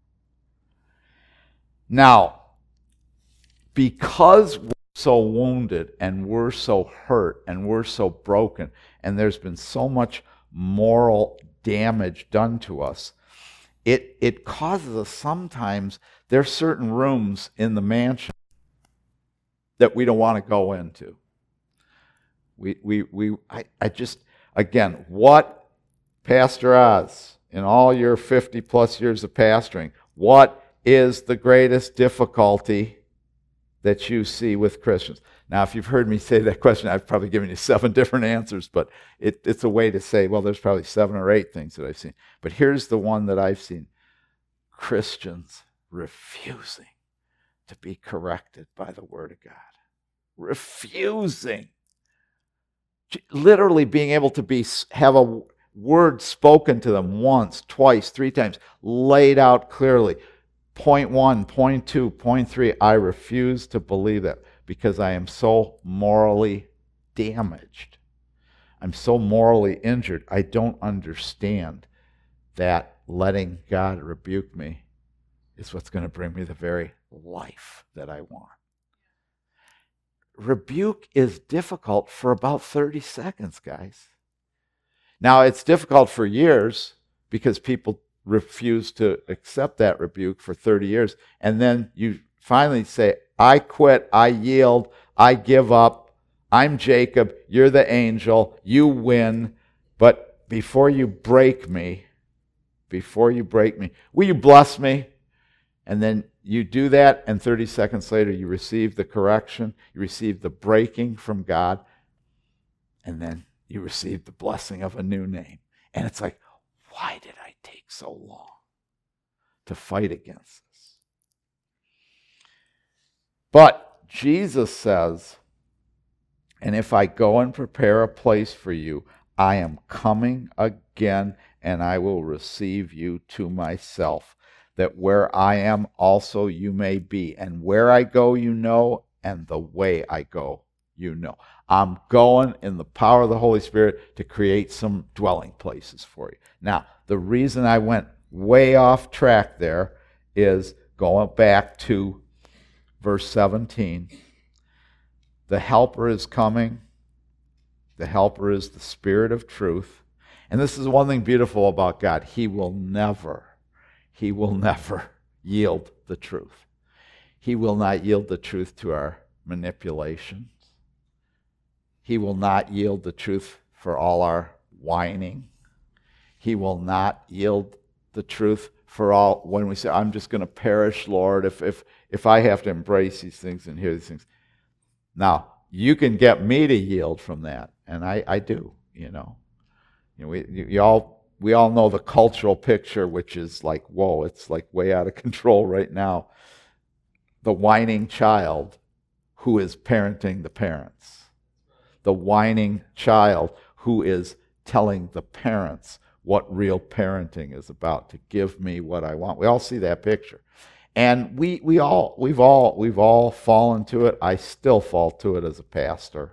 Now, because we're so wounded and we're so hurt and we're so broken and there's been so much moral damage done to us, it, it causes us sometimes, there are certain rooms in the mansion that we don't want to go into. We, we, we, I, I just, again, what Pastor Oz, in all your fifty plus years of pastoring, what is the greatest difficulty that you see with Christians? Now, if you've heard me say that question, I've probably given you seven different answers, but it, it's a way to say, well, there's probably seven or eight things that I've seen. But here's the one that I've seen. Christians refusing to be corrected by the Word of God. Refusing. Literally being able to be have a word spoken to them once, twice, three times, laid out clearly. Point one, point two, point three, I refuse to believe that because I am so morally damaged. I'm so morally injured. I don't understand that letting God rebuke me is what's going to bring me the very life that I want. Rebuke is difficult for about thirty seconds, guys. Now, it's difficult for years because people refuse to accept that rebuke for thirty years. And then you finally say, I quit, I yield, I give up, I'm Jacob, you're the angel, you win. But before you break me, before you break me, will you bless me? And then you do that, and thirty seconds later you receive the correction, you receive the breaking from God, and then you receive the blessing of a new name. And it's like, why did I take so long to fight against this? But Jesus says, and if I go and prepare a place for you, I am coming again, and I will receive you to myself, that where I am also you may be. And where I go you know, and the way I go you know. I'm going in the power of the Holy Spirit to create some dwelling places for you. Now, the reason I went way off track there is going back to verse seventeen. The Helper is coming. The Helper is the Spirit of truth. And this is one thing beautiful about God. He will never, He will never yield the truth. He will not yield the truth to our manipulations. He will not yield the truth for all our whining. He will not yield the truth for all when we say, I'm just going to perish, Lord, if if if I have to embrace these things and hear these things. Now, you can get me to yield from that, and I, I do, you know. You know, we you, you all we all know the cultural picture, which is like, whoa, it's like way out of control right now. The whining child who is parenting the parents. The whining child who is telling the parents what real parenting is about, to give me what I want. We all see that picture. And we we all we've all we've all fallen to it. I still fall to it as a pastor.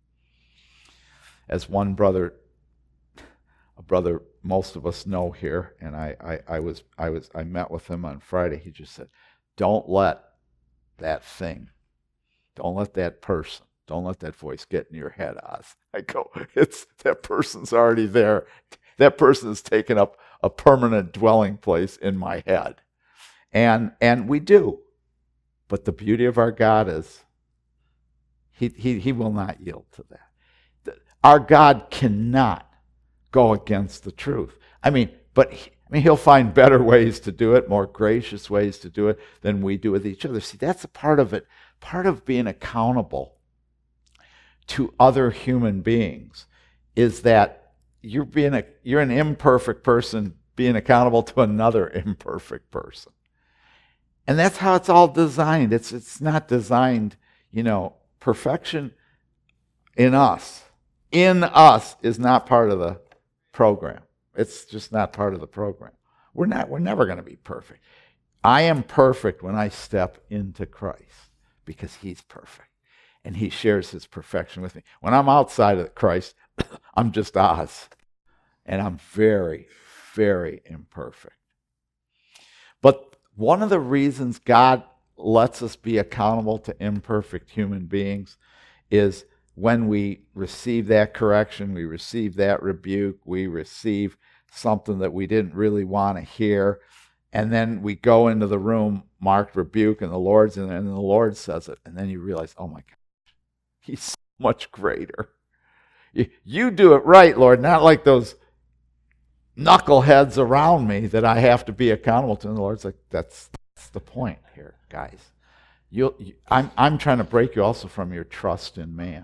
As one brother, a brother most of us know here, and I, I, I was I was I met with him on Friday. He just said, don't let that thing, don't let that person, don't let that voice get in your head, Oz. I go, it's that person's already there. That person has taken up a permanent dwelling place in my head. And and we do. But the beauty of our God is He, he, he will not yield to that. Our God cannot go against the truth. I mean, but he, I mean, he'll find better ways to do it, more gracious ways to do it than we do with each other. See, that's a part of it. Part of being accountable to other human beings is that you're being a you're an imperfect person being accountable to another imperfect person. And that's how it's all designed. It's it's not designed, you know, perfection in us. In us is not part of the program. It's just not part of the program. We're not we're never going to be perfect. I am perfect when I step into Christ because he's perfect and he shares his perfection with me. When I'm outside of Christ, I'm just Oz. And I'm very, very imperfect. But one of the reasons God lets us be accountable to imperfect human beings is when we receive that correction, we receive that rebuke, we receive something that we didn't really want to hear, and then we go into the room marked rebuke, and the Lord's in there, and the Lord says it, and then you realize, oh my gosh, he's so much greater. You, you do it right, Lord, not like those knuckleheads around me that I have to be accountable to. And the Lord's like, that's, that's the point here, guys. You'll, you, I'm, I'm trying to break you also from your trust in man.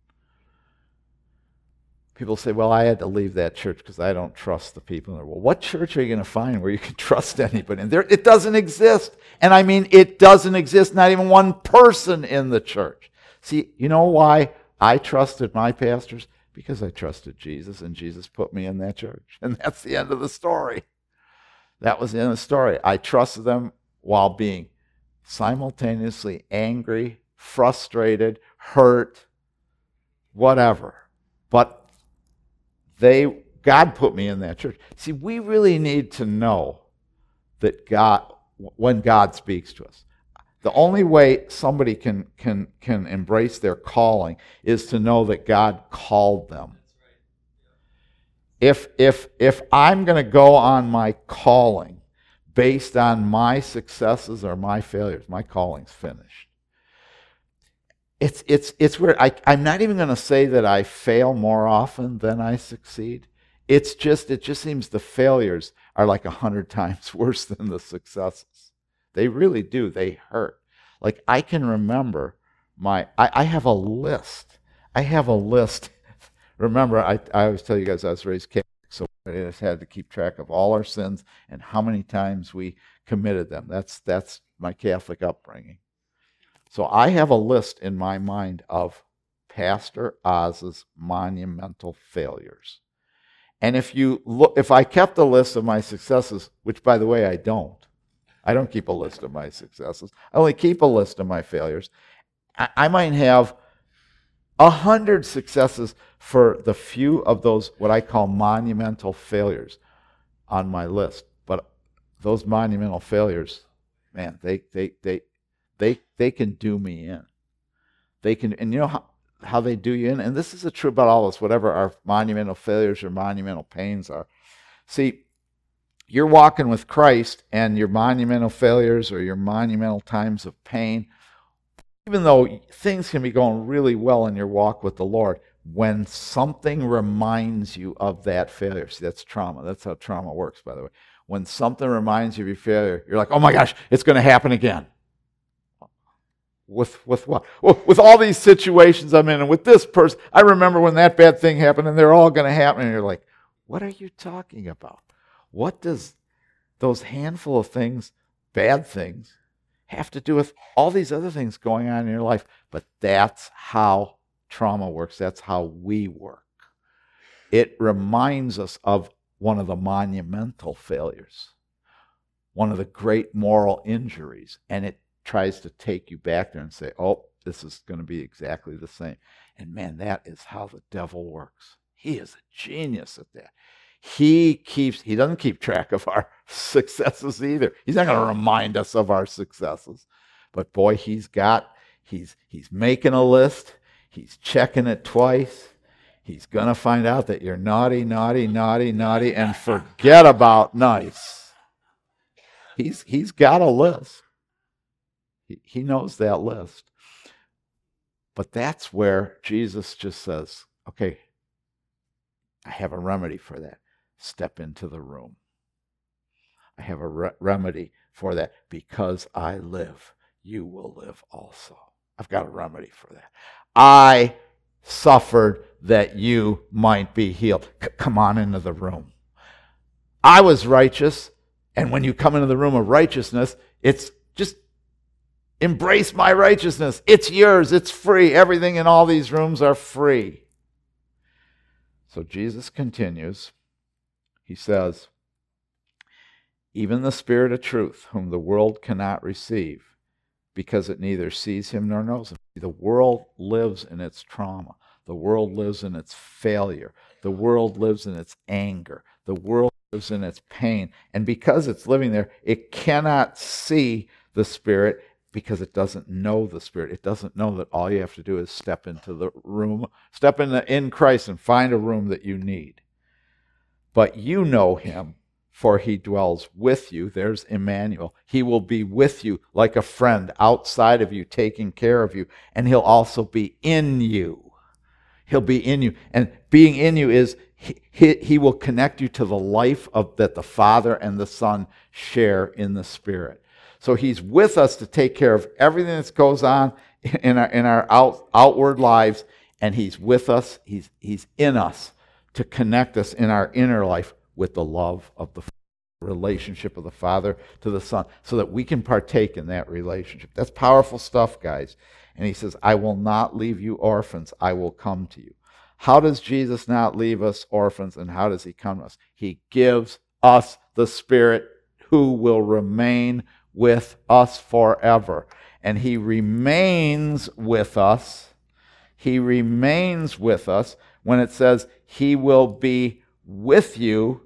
People say, well, I had to leave that church because I don't trust the people. Well, what church are you going to find where you can trust anybody? And there, it doesn't exist. And I mean, it doesn't exist, not even one person in the church. See, you know why I trusted my pastors? Because I trusted Jesus, and Jesus put me in that church. And that's the end of the story. That was the end of the story. I trusted them while being simultaneously angry, frustrated, hurt, whatever. But they, God put me in that church. See, we really need to know that God, when God speaks to us, the only way somebody can, can, can embrace their calling is to know that God called them. If, if, if I'm going to go on my calling based on my successes or my failures, my calling's finished. It's, it's, it's weird. I, I'm not even going to say that I fail more often than I succeed. It's just, it just seems the failures are like a hundred times worse than the successes. They really do. They hurt. Like, I can remember my, I, I have a list. I have a list. Remember, I, I always tell you guys I was raised Catholic, so I just had to keep track of all our sins and how many times we committed them. That's, that's my Catholic upbringing. So I have a list in my mind of Pastor Oz's monumental failures. And if you look, if I kept a list of my successes, which by the way I don't, I don't keep a list of my successes. I only keep a list of my failures. I, I might have a hundred successes for the few of those what I call monumental failures on my list. But those monumental failures, man, they they they they they can do me in. They can, and you know how, how they do you in? And this is the truth about all of us, whatever our monumental failures or monumental pains are. See, you're walking with Christ, and your monumental failures or your monumental times of pain, even though things can be going really well in your walk with the Lord, when something reminds you of that failure, see, that's trauma. That's how trauma works, by the way. When something reminds you of your failure, you're like, oh my gosh, it's going to happen again. With with what? Well, with all these situations I'm in, and with this person, I remember when that bad thing happened, and they're all going to happen, and you're like, what are you talking about? What does those handful of things, bad things, have to do with all these other things going on in your life? But that's how trauma works. That's how we work. It reminds us of one of the monumental failures, one of the great moral injuries, and it tries to take you back there and say, oh, this is going to be exactly the same. And man, that is how the devil works. He is a genius at that. He keeps, he doesn't keep track of our successes either. He's not going to remind us of our successes. But boy, he's got, he's he's making a list. He's checking it twice. He's going to find out that you're naughty, naughty, naughty, naughty, and forget about nice. He's he's got a list. He, he knows that list. But that's where Jesus just says, okay, I have a remedy for that. Step into the room. I have a re- remedy for that. Because I live, you will live also. I've got a remedy for that. I suffered that you might be healed. C- come on into the room. I was righteous, and when you come into the room of righteousness, it's just embrace my righteousness. It's yours. It's free. Everything in all these rooms are free. So Jesus continues. He says, even the Spirit of truth, whom the world cannot receive, because it neither sees him nor knows him. The world lives in its trauma. The world lives in its failure. The world lives in its anger. The world lives in its pain. And because it's living there, it cannot see the Spirit because it doesn't know the Spirit. It doesn't know that all you have to do is step into the room, step in, the, in Christ and find a room that you need. But you know him, for he dwells with you. There's Emmanuel. He will be with you like a friend outside of you, taking care of you. And he'll also be in you. He'll be in you. And being in you is he, he, he will connect you to the life of that the Father and the Son share in the Spirit. So he's with us to take care of everything that goes on in our, in our out, outward lives. And he's with us. He's, he's in us to connect us in our inner life with the love of the relationship of the Father to the Son, so that we can partake in that relationship. That's powerful stuff, guys. And he says, I will not leave you orphans. I will come to you. How does Jesus not leave us orphans, and how does he come to us? He gives us the Spirit who will remain with us forever. And he remains with us. He remains with us when it says he will be with you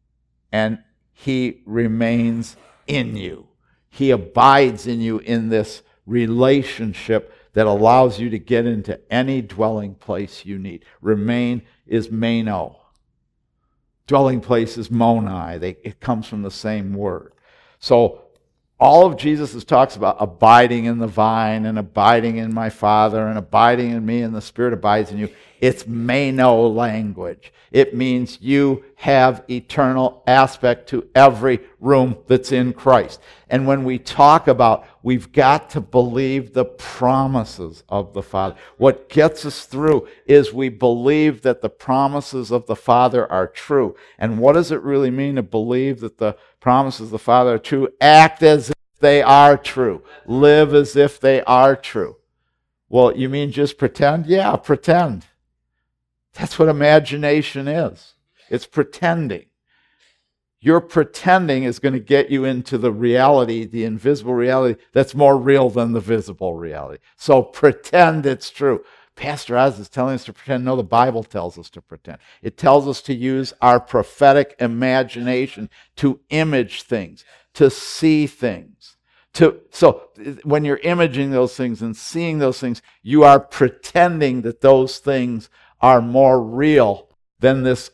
and he remains in you. He abides in you in this relationship that allows you to get into any dwelling place you need. Remain is meno. Dwelling place is moni. They, it comes from the same word. So all of Jesus talks about abiding in the vine and abiding in my Father and abiding in me and the Spirit abides in you. It's meno language. It means you have eternal aspect to every room that's in Christ. And when we talk about we've got to believe the promises of the Father, what gets us through is we believe that the promises of the Father are true. And what does it really mean to believe that the promises of the Father are true? Act as if they are true. Live as if they are true. Well, you mean just pretend? Yeah, pretend. That's what imagination is. It's pretending. Your pretending is going to get you into the reality, the invisible reality, that's more real than the visible reality. So pretend it's true. Pastor Oz is telling us to pretend. No, the Bible tells us to pretend. It tells us to use our prophetic imagination to image things, to see things. To, so when you're imaging those things and seeing those things, you are pretending that those things are more real than this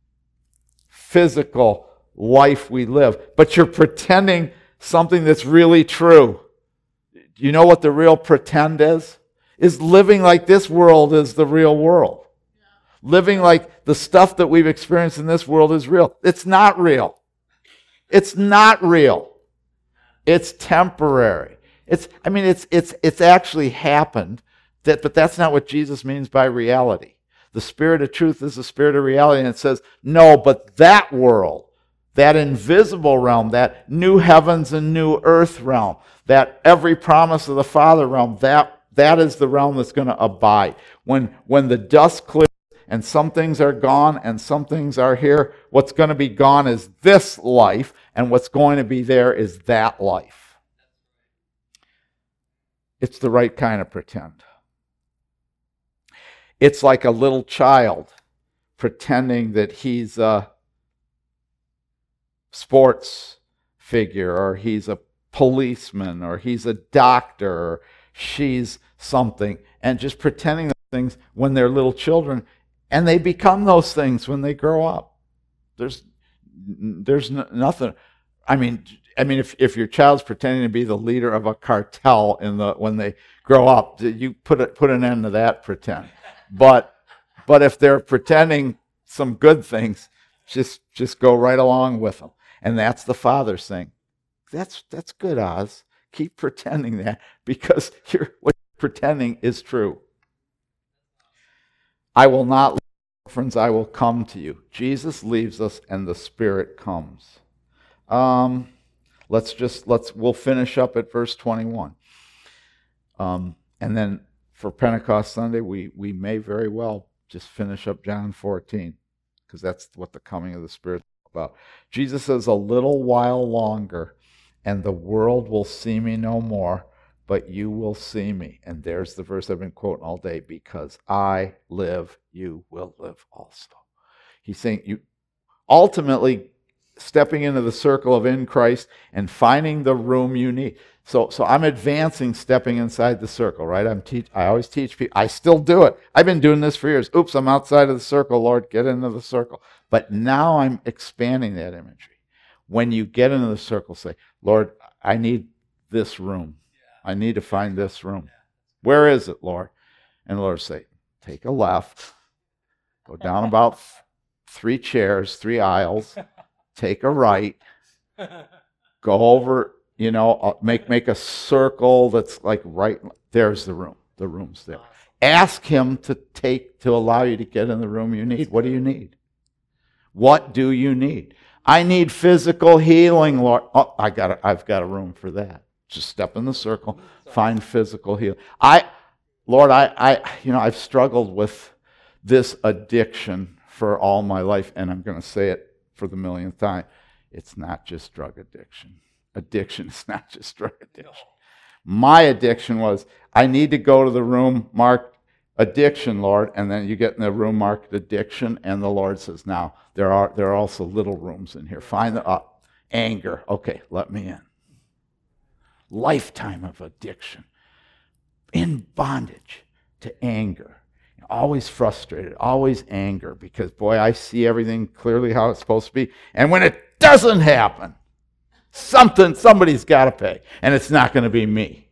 physical life we live. But you're pretending something that's really true. Do you know what the real pretend is? Is living like this world is the real world. Living like the stuff that we've experienced in this world is real. It's not real. It's not real. It's temporary. It's, I mean, it's it's it's actually happened, that, but that's not what Jesus means by reality. The Spirit of truth is the Spirit of reality, and it says, no, but that world, that invisible realm, that new heavens and new earth realm, that every promise of the Father realm, that that is the realm that's going to abide. When, when the dust clears and some things are gone and some things are here, what's going to be gone is this life, and what's going to be there is that life. It's the right kind of pretend. It's like a little child pretending that he's a sports figure, or he's a policeman, or he's a doctor, or she's something, and just pretending those things when they're little children, and they become those things when they grow up. There's there's n- nothing. I mean, I mean, if, if your child's pretending to be the leader of a cartel in the when they grow up, you put it, put an end to that pretend. But but if they're pretending some good things, just just go right along with them. And that's the Father saying, that's that's good, Oz. Keep pretending that, because you're, what you're pretending is true. I will not leave orphans, I will come to you. Jesus leaves us and the Spirit comes. Um, let's just, let's, we'll finish up at verse twenty-one. Um, and then for Pentecost Sunday, we, we may very well just finish up John fourteen, because that's what the coming of the Spirit is about. Jesus says, a little while longer, and the world will see me no more, but you will see me. And there's the verse I've been quoting all day, because I live, you will live also. He's saying, you ultimately stepping into the circle of in Christ and finding the room you need. So, so I'm advancing, stepping inside the circle, right? I'm teach. I always teach people. I still do it. I've been doing this for years. Oops, I'm outside of the circle. Lord, get into the circle. But now I'm expanding that imagery. When you get into the circle, say, Lord, I need this room. I need to find this room. Where is it, Lord? And the Lord say, take a left, go down about three chairs, three aisles, take a right, go over, you know, make make a circle that's like right, there's the room. The room's there. Ask him to take, to allow you to get in the room you need. What do you need? What do you need? I need physical healing, Lord. Oh, I got a, I've got a room for that. Just step in the circle, find physical healing. I, Lord, I, I, you know, I've struggled with this addiction for all my life, and I'm going to say it for the millionth time. It's not just drug addiction. Addiction is not just drug addiction. My addiction was, I need to go to the room marked addiction, Lord, and then you get in the room marked addiction, and the Lord says, now, there are there are also little rooms in here. Find the uh, anger. Okay, let me in. Lifetime of addiction. In bondage to anger. Always frustrated, always anger, because, boy, I see everything clearly how it's supposed to be. And when it doesn't happen, something, somebody's got to pay, and it's not going to be me.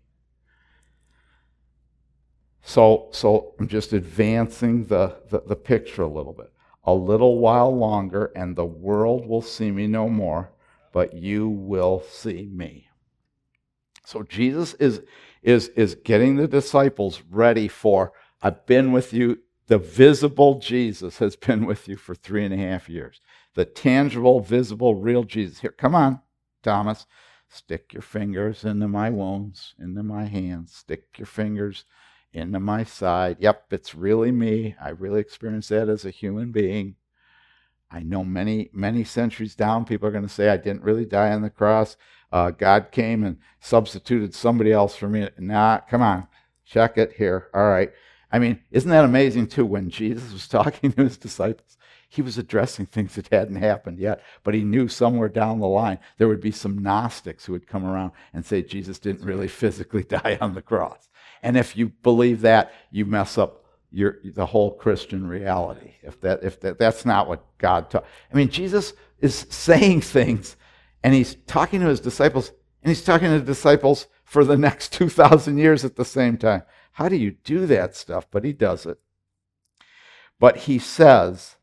So, so I'm just advancing the, the, the picture a little bit. A little while longer, and the world will see me no more, but you will see me. So Jesus is, is, is getting the disciples ready for, I've been with you. The visible Jesus has been with you for three and a half years. The tangible, visible, real Jesus. Here, come on, Thomas. Stick your fingers into my wounds, into my hands. Stick your fingers into my side. Yep, it's really me. I really experienced that as a human being. I know many, many centuries down, people are going to say, I didn't really die on the cross. Uh, God came and substituted somebody else for me. Nah, come on. Check it here. All right. I mean, isn't that amazing, too, when Jesus was talking to his disciples? He was addressing things that hadn't happened yet, but he knew somewhere down the line there would be some Gnostics who would come around and say Jesus didn't really physically die on the cross. And if you believe that, you mess up your the whole Christian reality. If that if that, that's not what God taught. I mean, Jesus is saying things, and he's talking to his disciples, and he's talking to the disciples for the next two thousand years at the same time. How do you do that stuff? But he does it. But he says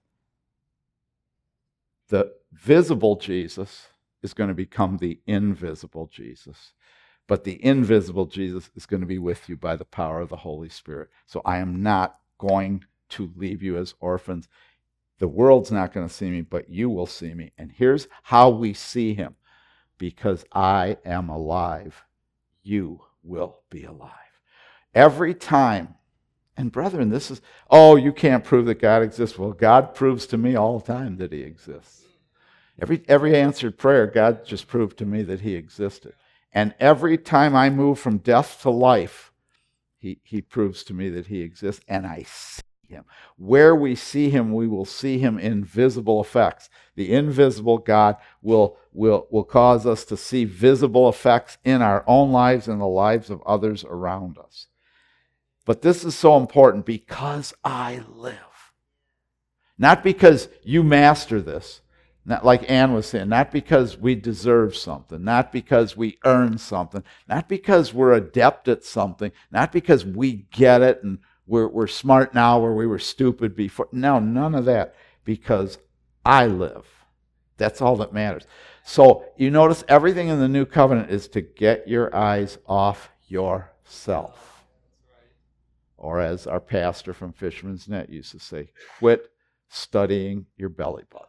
the visible Jesus is going to become the invisible Jesus. But the invisible Jesus is going to be with you by the power of the Holy Spirit. So I am not going to leave you as orphans. The world's not going to see me, but you will see me. And here's how we see him. Because I am alive, you will be alive. Every time, and brethren, this is, oh, you can't prove that God exists. Well, God proves to me all the time that he exists. Every, every answered prayer, God just proved to me that he existed. And every time I move from death to life, he, he proves to me that he exists, and I see him. Where we see him, we will see him in visible effects. The invisible God will, will, will cause us to see visible effects in our own lives and the lives of others around us. But this is so important because I live. Not because you master this. Not like Ann was saying, not because we deserve something, not because we earn something, not because we're adept at something, not because we get it and we're, we're smart now where we were stupid before. No, none of that. Because I live. That's all that matters. So you notice everything in the new covenant is to get your eyes off yourself. Or as our pastor from Fisherman's Net used to say, quit studying your belly buttons.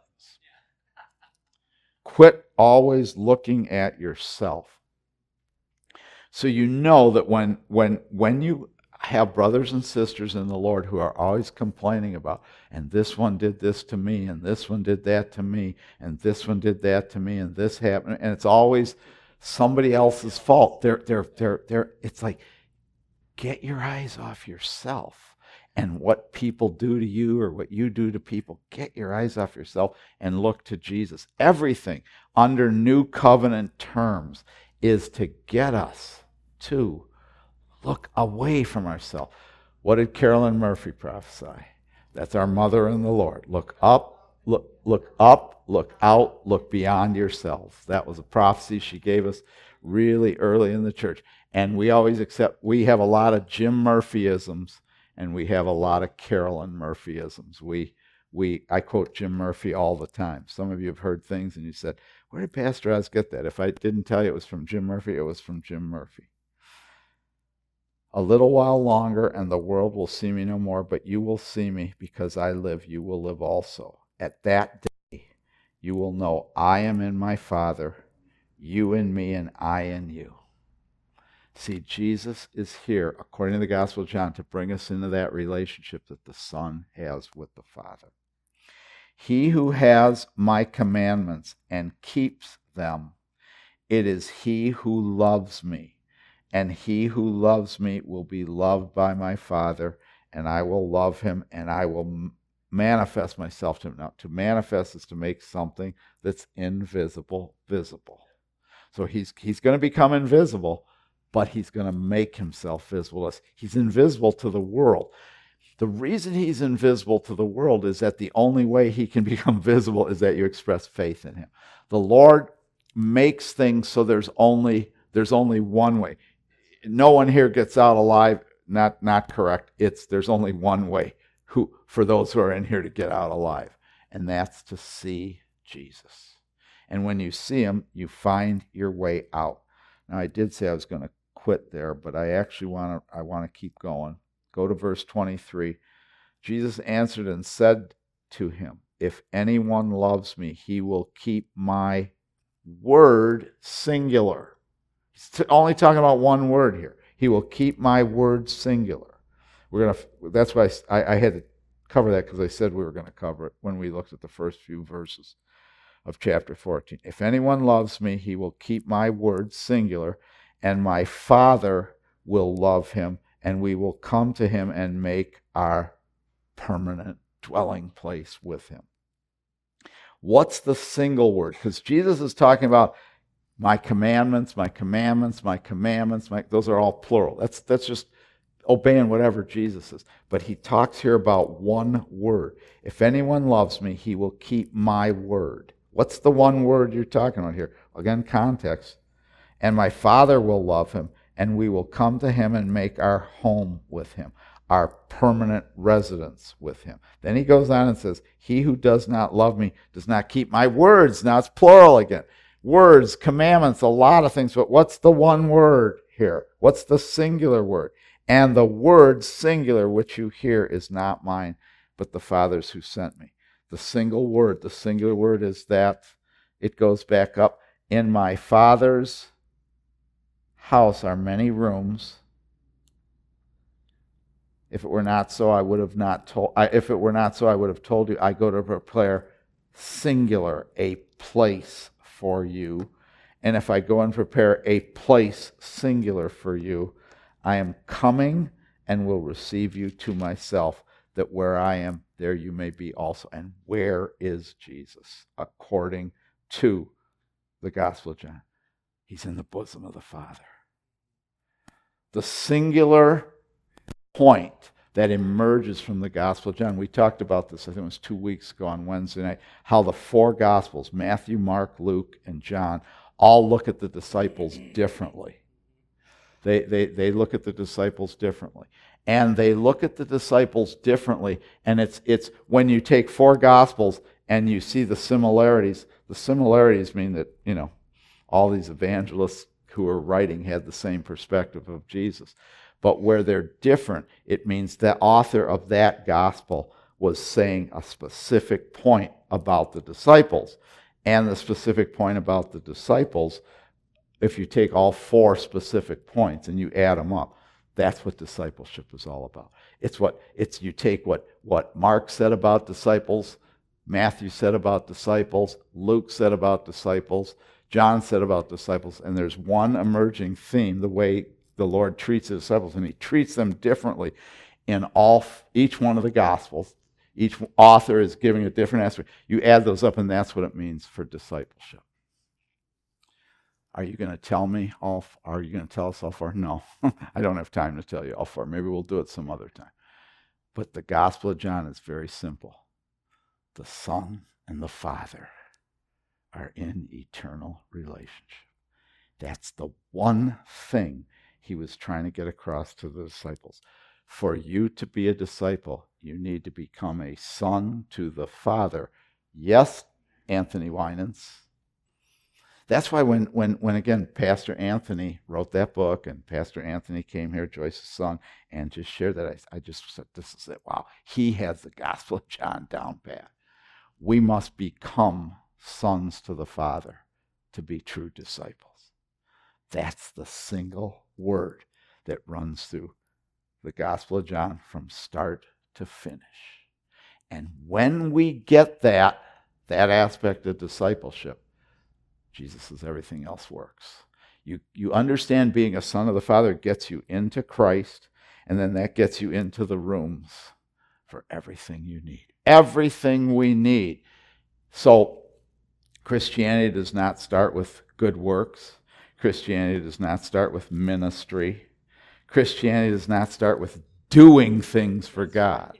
Quit always looking at yourself. So you know that when when when you have brothers and sisters in the Lord who are always complaining about, and this one did this to me, and this one did that to me, and this one did that to me, and this happened, and it's always somebody else's fault. They're they're they're they're it's like, get your eyes off yourself. And what people do to you or what you do to people, get your eyes off yourself and look to Jesus. Everything under new covenant terms is to get us to look away from ourselves. What did Carolyn Murphy prophesy? That's our mother in the Lord. Look up, look, look up, look out, look beyond yourselves. That was a prophecy she gave us really early in the church. And we always accept, we have a lot of Jim Murphyisms. And we have a lot of Carolyn Murphyisms. We, we, I quote Jim Murphy all the time. Some of you have heard things and you said, where did Pastor Oz get that? If I didn't tell you it was from Jim Murphy, it was from Jim Murphy. A little while longer and the world will see me no more, but you will see me because I live. You will live also. At that day, you will know I am in my Father, you in me, and I in you. See, Jesus is here, according to the Gospel of John, to bring us into that relationship that the Son has with the Father. He who has my commandments and keeps them, it is he who loves me. And he who loves me will be loved by my Father, and I will love him, and I will manifest myself to him. Now, to manifest is to make something that's invisible visible. So he's, he's going to become invisible, but he's going to make himself visible to us. He's invisible to the world. The reason he's invisible to the world is that the only way he can become visible is that you express faith in him. The Lord makes things so there's only there's only one way. No one here gets out alive. Not not correct. It's there's only one way who for those who are in here to get out alive, and that's to see Jesus. And when you see him, you find your way out. Now, I did say I was going to quit there, but I actually want to I want to keep going. Go to verse twenty-three. Jesus answered and said to him, if anyone loves me, he will keep my word, singular. He's t- only talking about one word here. He will keep my word, singular. We're gonna. That's why I, I had to cover that because I said we were going to cover it when we looked at the first few verses of chapter fourteen. If anyone loves me, he will keep my word, singular, and my Father will love him, and we will come to him and make our permanent dwelling place with him. What's the single word? Because Jesus is talking about my commandments, my commandments, my commandments. My, those are all plural. That's that's just obeying whatever Jesus says. But he talks here about one word. If anyone loves me, he will keep my word. What's the one word you're talking about here? Again, context. And my Father will love him, and we will come to him and make our home with him, our permanent residence with him. Then he goes on and says, he who does not love me does not keep my words. Now it's plural again. Words, commandments, a lot of things, but what's the one word here? What's the singular word? And the word singular which you hear is not mine, but the Father's who sent me. The single word, the singular word is that. It goes back up. In my Father's house are many rooms. If it were not so, I would have not told. I, if it were not so, I would have told you. I go to prepare, singular, a place for you. And if I go and prepare a place, singular, for you, I am coming and will receive you to myself, that where I am, there you may be also. And where is Jesus? According to the Gospel of John, he's in the bosom of the Father. The singular point that emerges from the Gospel of John. We talked about this, I think it was two weeks ago on Wednesday night, how the four Gospels, Matthew, Mark, Luke, and John, all look at the disciples differently. They, they, they look at the disciples differently. And they look at the disciples differently. And it's, it's when you take four Gospels and you see the similarities, the similarities mean that, you know, all these evangelists who are writing had the same perspective of Jesus. But where they're different, it means the author of that gospel was saying a specific point about the disciples. And the specific point about the disciples, if you take all four specific points and you add them up, that's what discipleship is all about. It's what it's you take what, what Mark said about disciples, Matthew said about disciples, Luke said about disciples, John said about disciples, and there's one emerging theme, the way the Lord treats his disciples, and he treats them differently in all each one of the Gospels. Each author is giving a different aspect. You add those up, and that's what it means for discipleship. Are you going to tell me all? Are you going to tell us all four? No, I don't have time to tell you all four. Maybe we'll do it some other time. But the Gospel of John is very simple. The Son and the Father are in eternal relationship. That's the one thing he was trying to get across to the disciples. For you to be a disciple, you need to become a son to the Father. Yes, Anthony Winans. That's why when, when, when again, Pastor Anthony wrote that book, and Pastor Anthony came here, Joyce's son, and just shared that, I, I just said, this is it. Wow, he has the Gospel of John down pat. We must become sons to the Father to be true disciples. That's the single word that runs through the Gospel of John from start to finish. And when we get that, that aspect of discipleship, Jesus says everything else works. You, you understand being a son of the Father gets you into Christ, and then that gets you into the rooms for everything you need. Everything we need. So Christianity does not start with good works. Christianity does not start with ministry. Christianity does not start with doing things for God.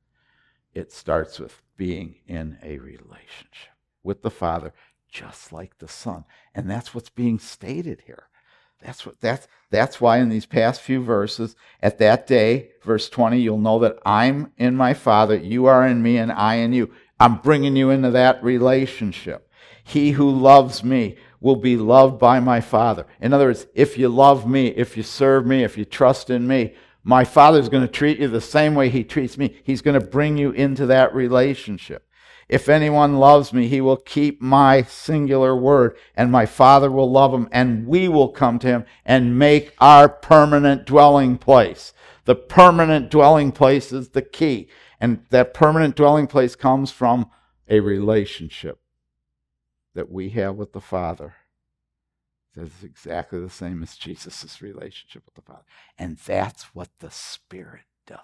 It starts with being in a relationship with the Father, just like the Son. And that's what's being stated here. That's what that's that's why in these past few verses, at that day, verse twenty, you'll know that I'm in my Father, you are in me, and I in you. I'm bringing you into that relationship. He who loves me will be loved by my Father. In other words, if you love me, if you serve me, if you trust in me, my Father's going to treat you the same way he treats me. He's going to bring you into that relationship. If anyone loves me, he will keep my singular word, and my Father will love him, and we will come to him and make our permanent dwelling place. The permanent dwelling place is the key, and that permanent dwelling place comes from a relationship that we have with the Father that is exactly the same as Jesus' relationship with the Father. And that's what the Spirit does.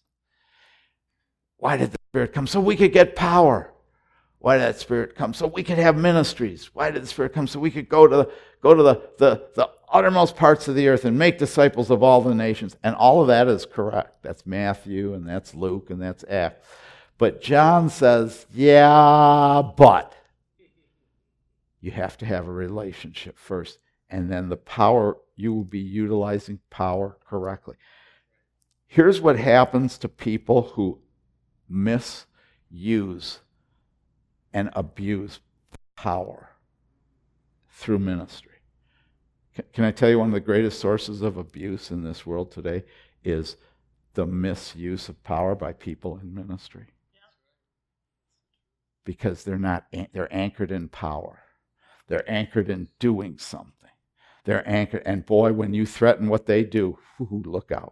Why did the Spirit come? So we could get power. Why did that Spirit come? So we could have ministries. Why did the Spirit come? So we could go to the, go to the, the, the uttermost parts of the earth and make disciples of all the nations. And all of that is correct. That's Matthew, and that's Luke, and that's Acts. But John says, yeah, but you have to have a relationship first, and then the power, you will be utilizing power correctly. Here's what happens to people who misuse and abuse power through ministry. Can, can I tell you one of the greatest sources of abuse in this world today is the misuse of power by people in ministry? Because they're not, they're anchored in power. They're anchored in doing something. They're anchored, and boy, when you threaten what they do, whoo, look out.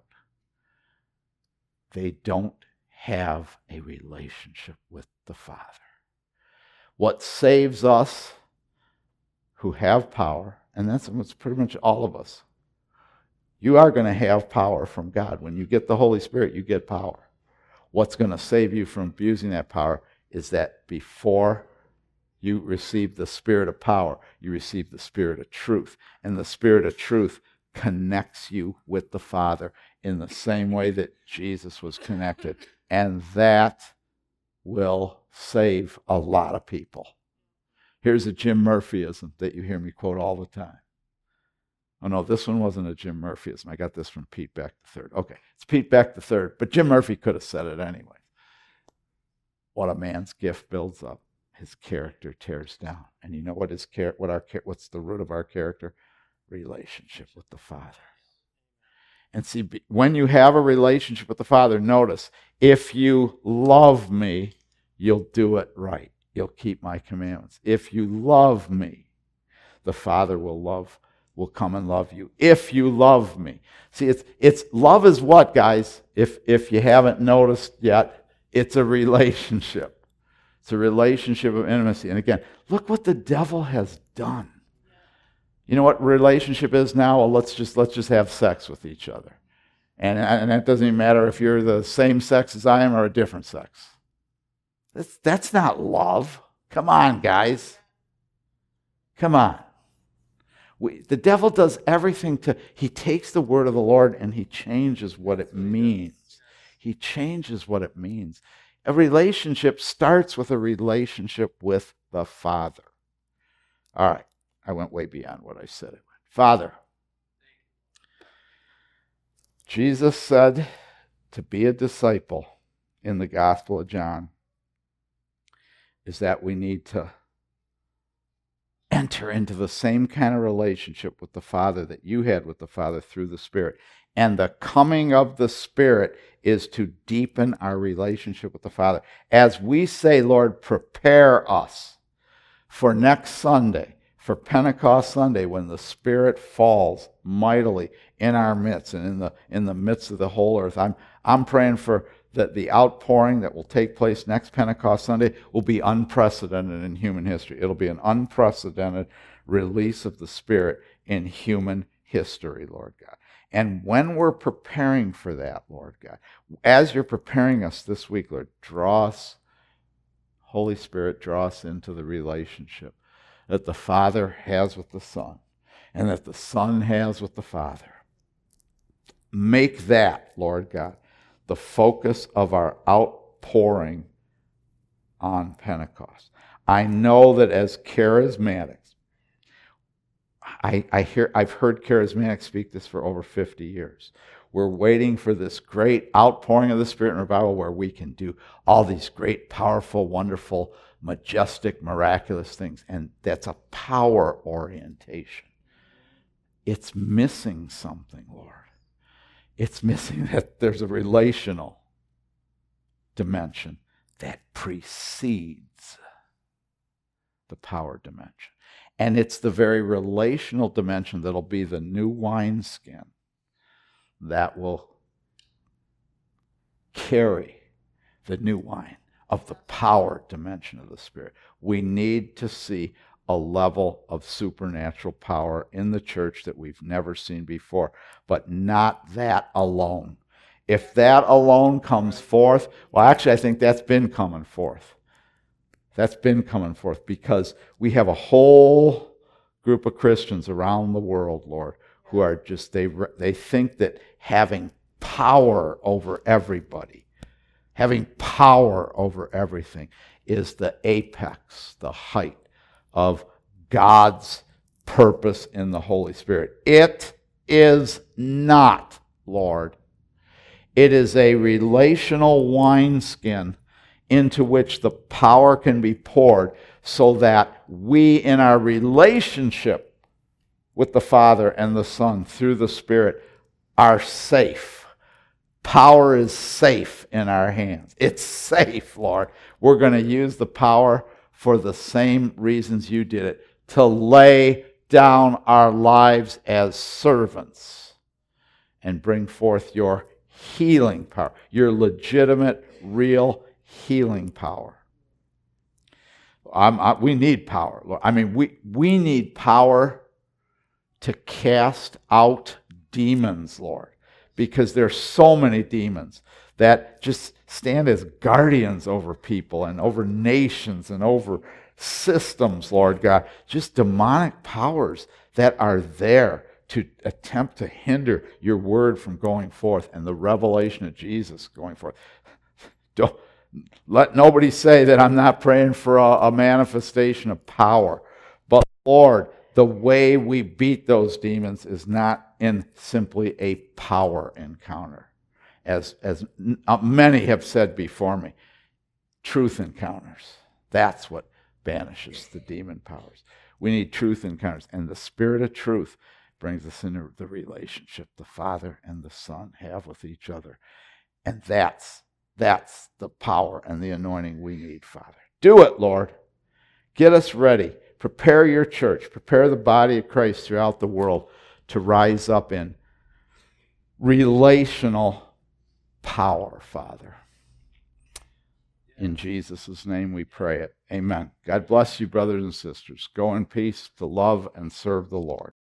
They don't have a relationship with the Father. What saves us who have power, and that's what's pretty much all of us, you are going to have power from God. When you get the Holy Spirit, you get power. What's going to save you from abusing that power is that before you receive the Spirit of power, you receive the Spirit of truth. And the Spirit of truth connects you with the Father in the same way that Jesus was connected. And that will save a lot of people. Here's a Jim Murphyism that you hear me quote all the time. Oh, no, this one wasn't a Jim Murphyism. I got this from Pete Beck the third. Okay, it's Pete Beck the third, but Jim Murphy could have said it anyway. What a man's gift builds up, his character tears down. And you know what his char- what our what's the root of our character? Relationship with the Father. And see, when you have a relationship with the Father, notice, if you love me, you'll do it right. You'll keep my commandments. If you love me, the Father will love, will come and love you. If you love me. See, it's it's love is what, guys? If if you haven't noticed yet, it's a relationship. It's a relationship of intimacy. And again, look what the devil has done. You know what relationship is now? Well, let's just let's just have sex with each other. And, and that doesn't even matter if you're the same sex as I am or a different sex. That's, that's not love. Come on, guys. Come on. We, the devil does everything to, he takes the word of the Lord and he changes what it means. He changes what it means. A relationship starts with a relationship with the Father. All right. I went way beyond what I said. Father, Jesus said to be a disciple in the Gospel of John is that we need to enter into the same kind of relationship with the Father that you had with the Father through the Spirit. And the coming of the Spirit is to deepen our relationship with the Father. As we say, Lord, prepare us for next Sunday, for Pentecost Sunday, when the Spirit falls mightily in our midst and in the in the midst of the whole earth. I'm I'm praying for that the outpouring that will take place next Pentecost Sunday will be unprecedented in human history. It'll be an unprecedented release of the Spirit in human history, Lord God. And when we're preparing for that, Lord God, as you're preparing us this week, Lord, draw us, Holy Spirit, draw us into the relationship that the Father has with the Son, and that the Son has with the Father. Make that, Lord God, the focus of our outpouring on Pentecost. I know that as charismatics, I, I hear, I've heard charismatics speak this for over fifty years. We're waiting for this great outpouring of the Spirit and revival where we can do all these great, powerful, wonderful, majestic, miraculous things. And that's a power orientation. It's missing something, Lord. It's missing that there's a relational dimension that precedes the power dimension. And it's the very relational dimension that'll be the new wineskin that will carry the new wine of the power dimension of the Spirit. We need to see a level of supernatural power in the church that we've never seen before, but not that alone. If that alone comes forth, well, actually, I think that's been coming forth. That's been coming forth because we have a whole group of Christians around the world, Lord, who are just, they they think that having power over everybody, having power over everything is the apex, the height of God's purpose in the Holy Spirit. It is not, Lord. It is a relational wineskin into which the power can be poured so that we, in our relationship with the Father and the Son through the Spirit, are safe. Power is safe in our hands. It's safe, Lord. We're going to use the power for the same reasons you did it, to lay down our lives as servants and bring forth your healing power, your legitimate, real healing power. I'm, I, we need power. I mean, we, we need power to cast out demons, Lord, because there's so many demons that just stand as guardians over people and over nations and over systems, Lord God. Just demonic powers that are there to attempt to hinder your word from going forth and the revelation of Jesus going forth. Don't let nobody say that I'm not praying for a, a manifestation of power. But Lord, the way we beat those demons is not in simply a power encounter. As, as many have said before me, truth encounters. That's what banishes the demon powers. We need truth encounters. And the Spirit of truth brings us into the relationship the Father and the Son have with each other. And that's, that's the power and the anointing we need, Father. Do it, Lord. Get us ready. Prepare your church. Prepare the body of Christ throughout the world to rise up in relational power, Father. In Jesus' name we pray it. Amen. God bless you, brothers and sisters. Go in peace to love and serve the Lord.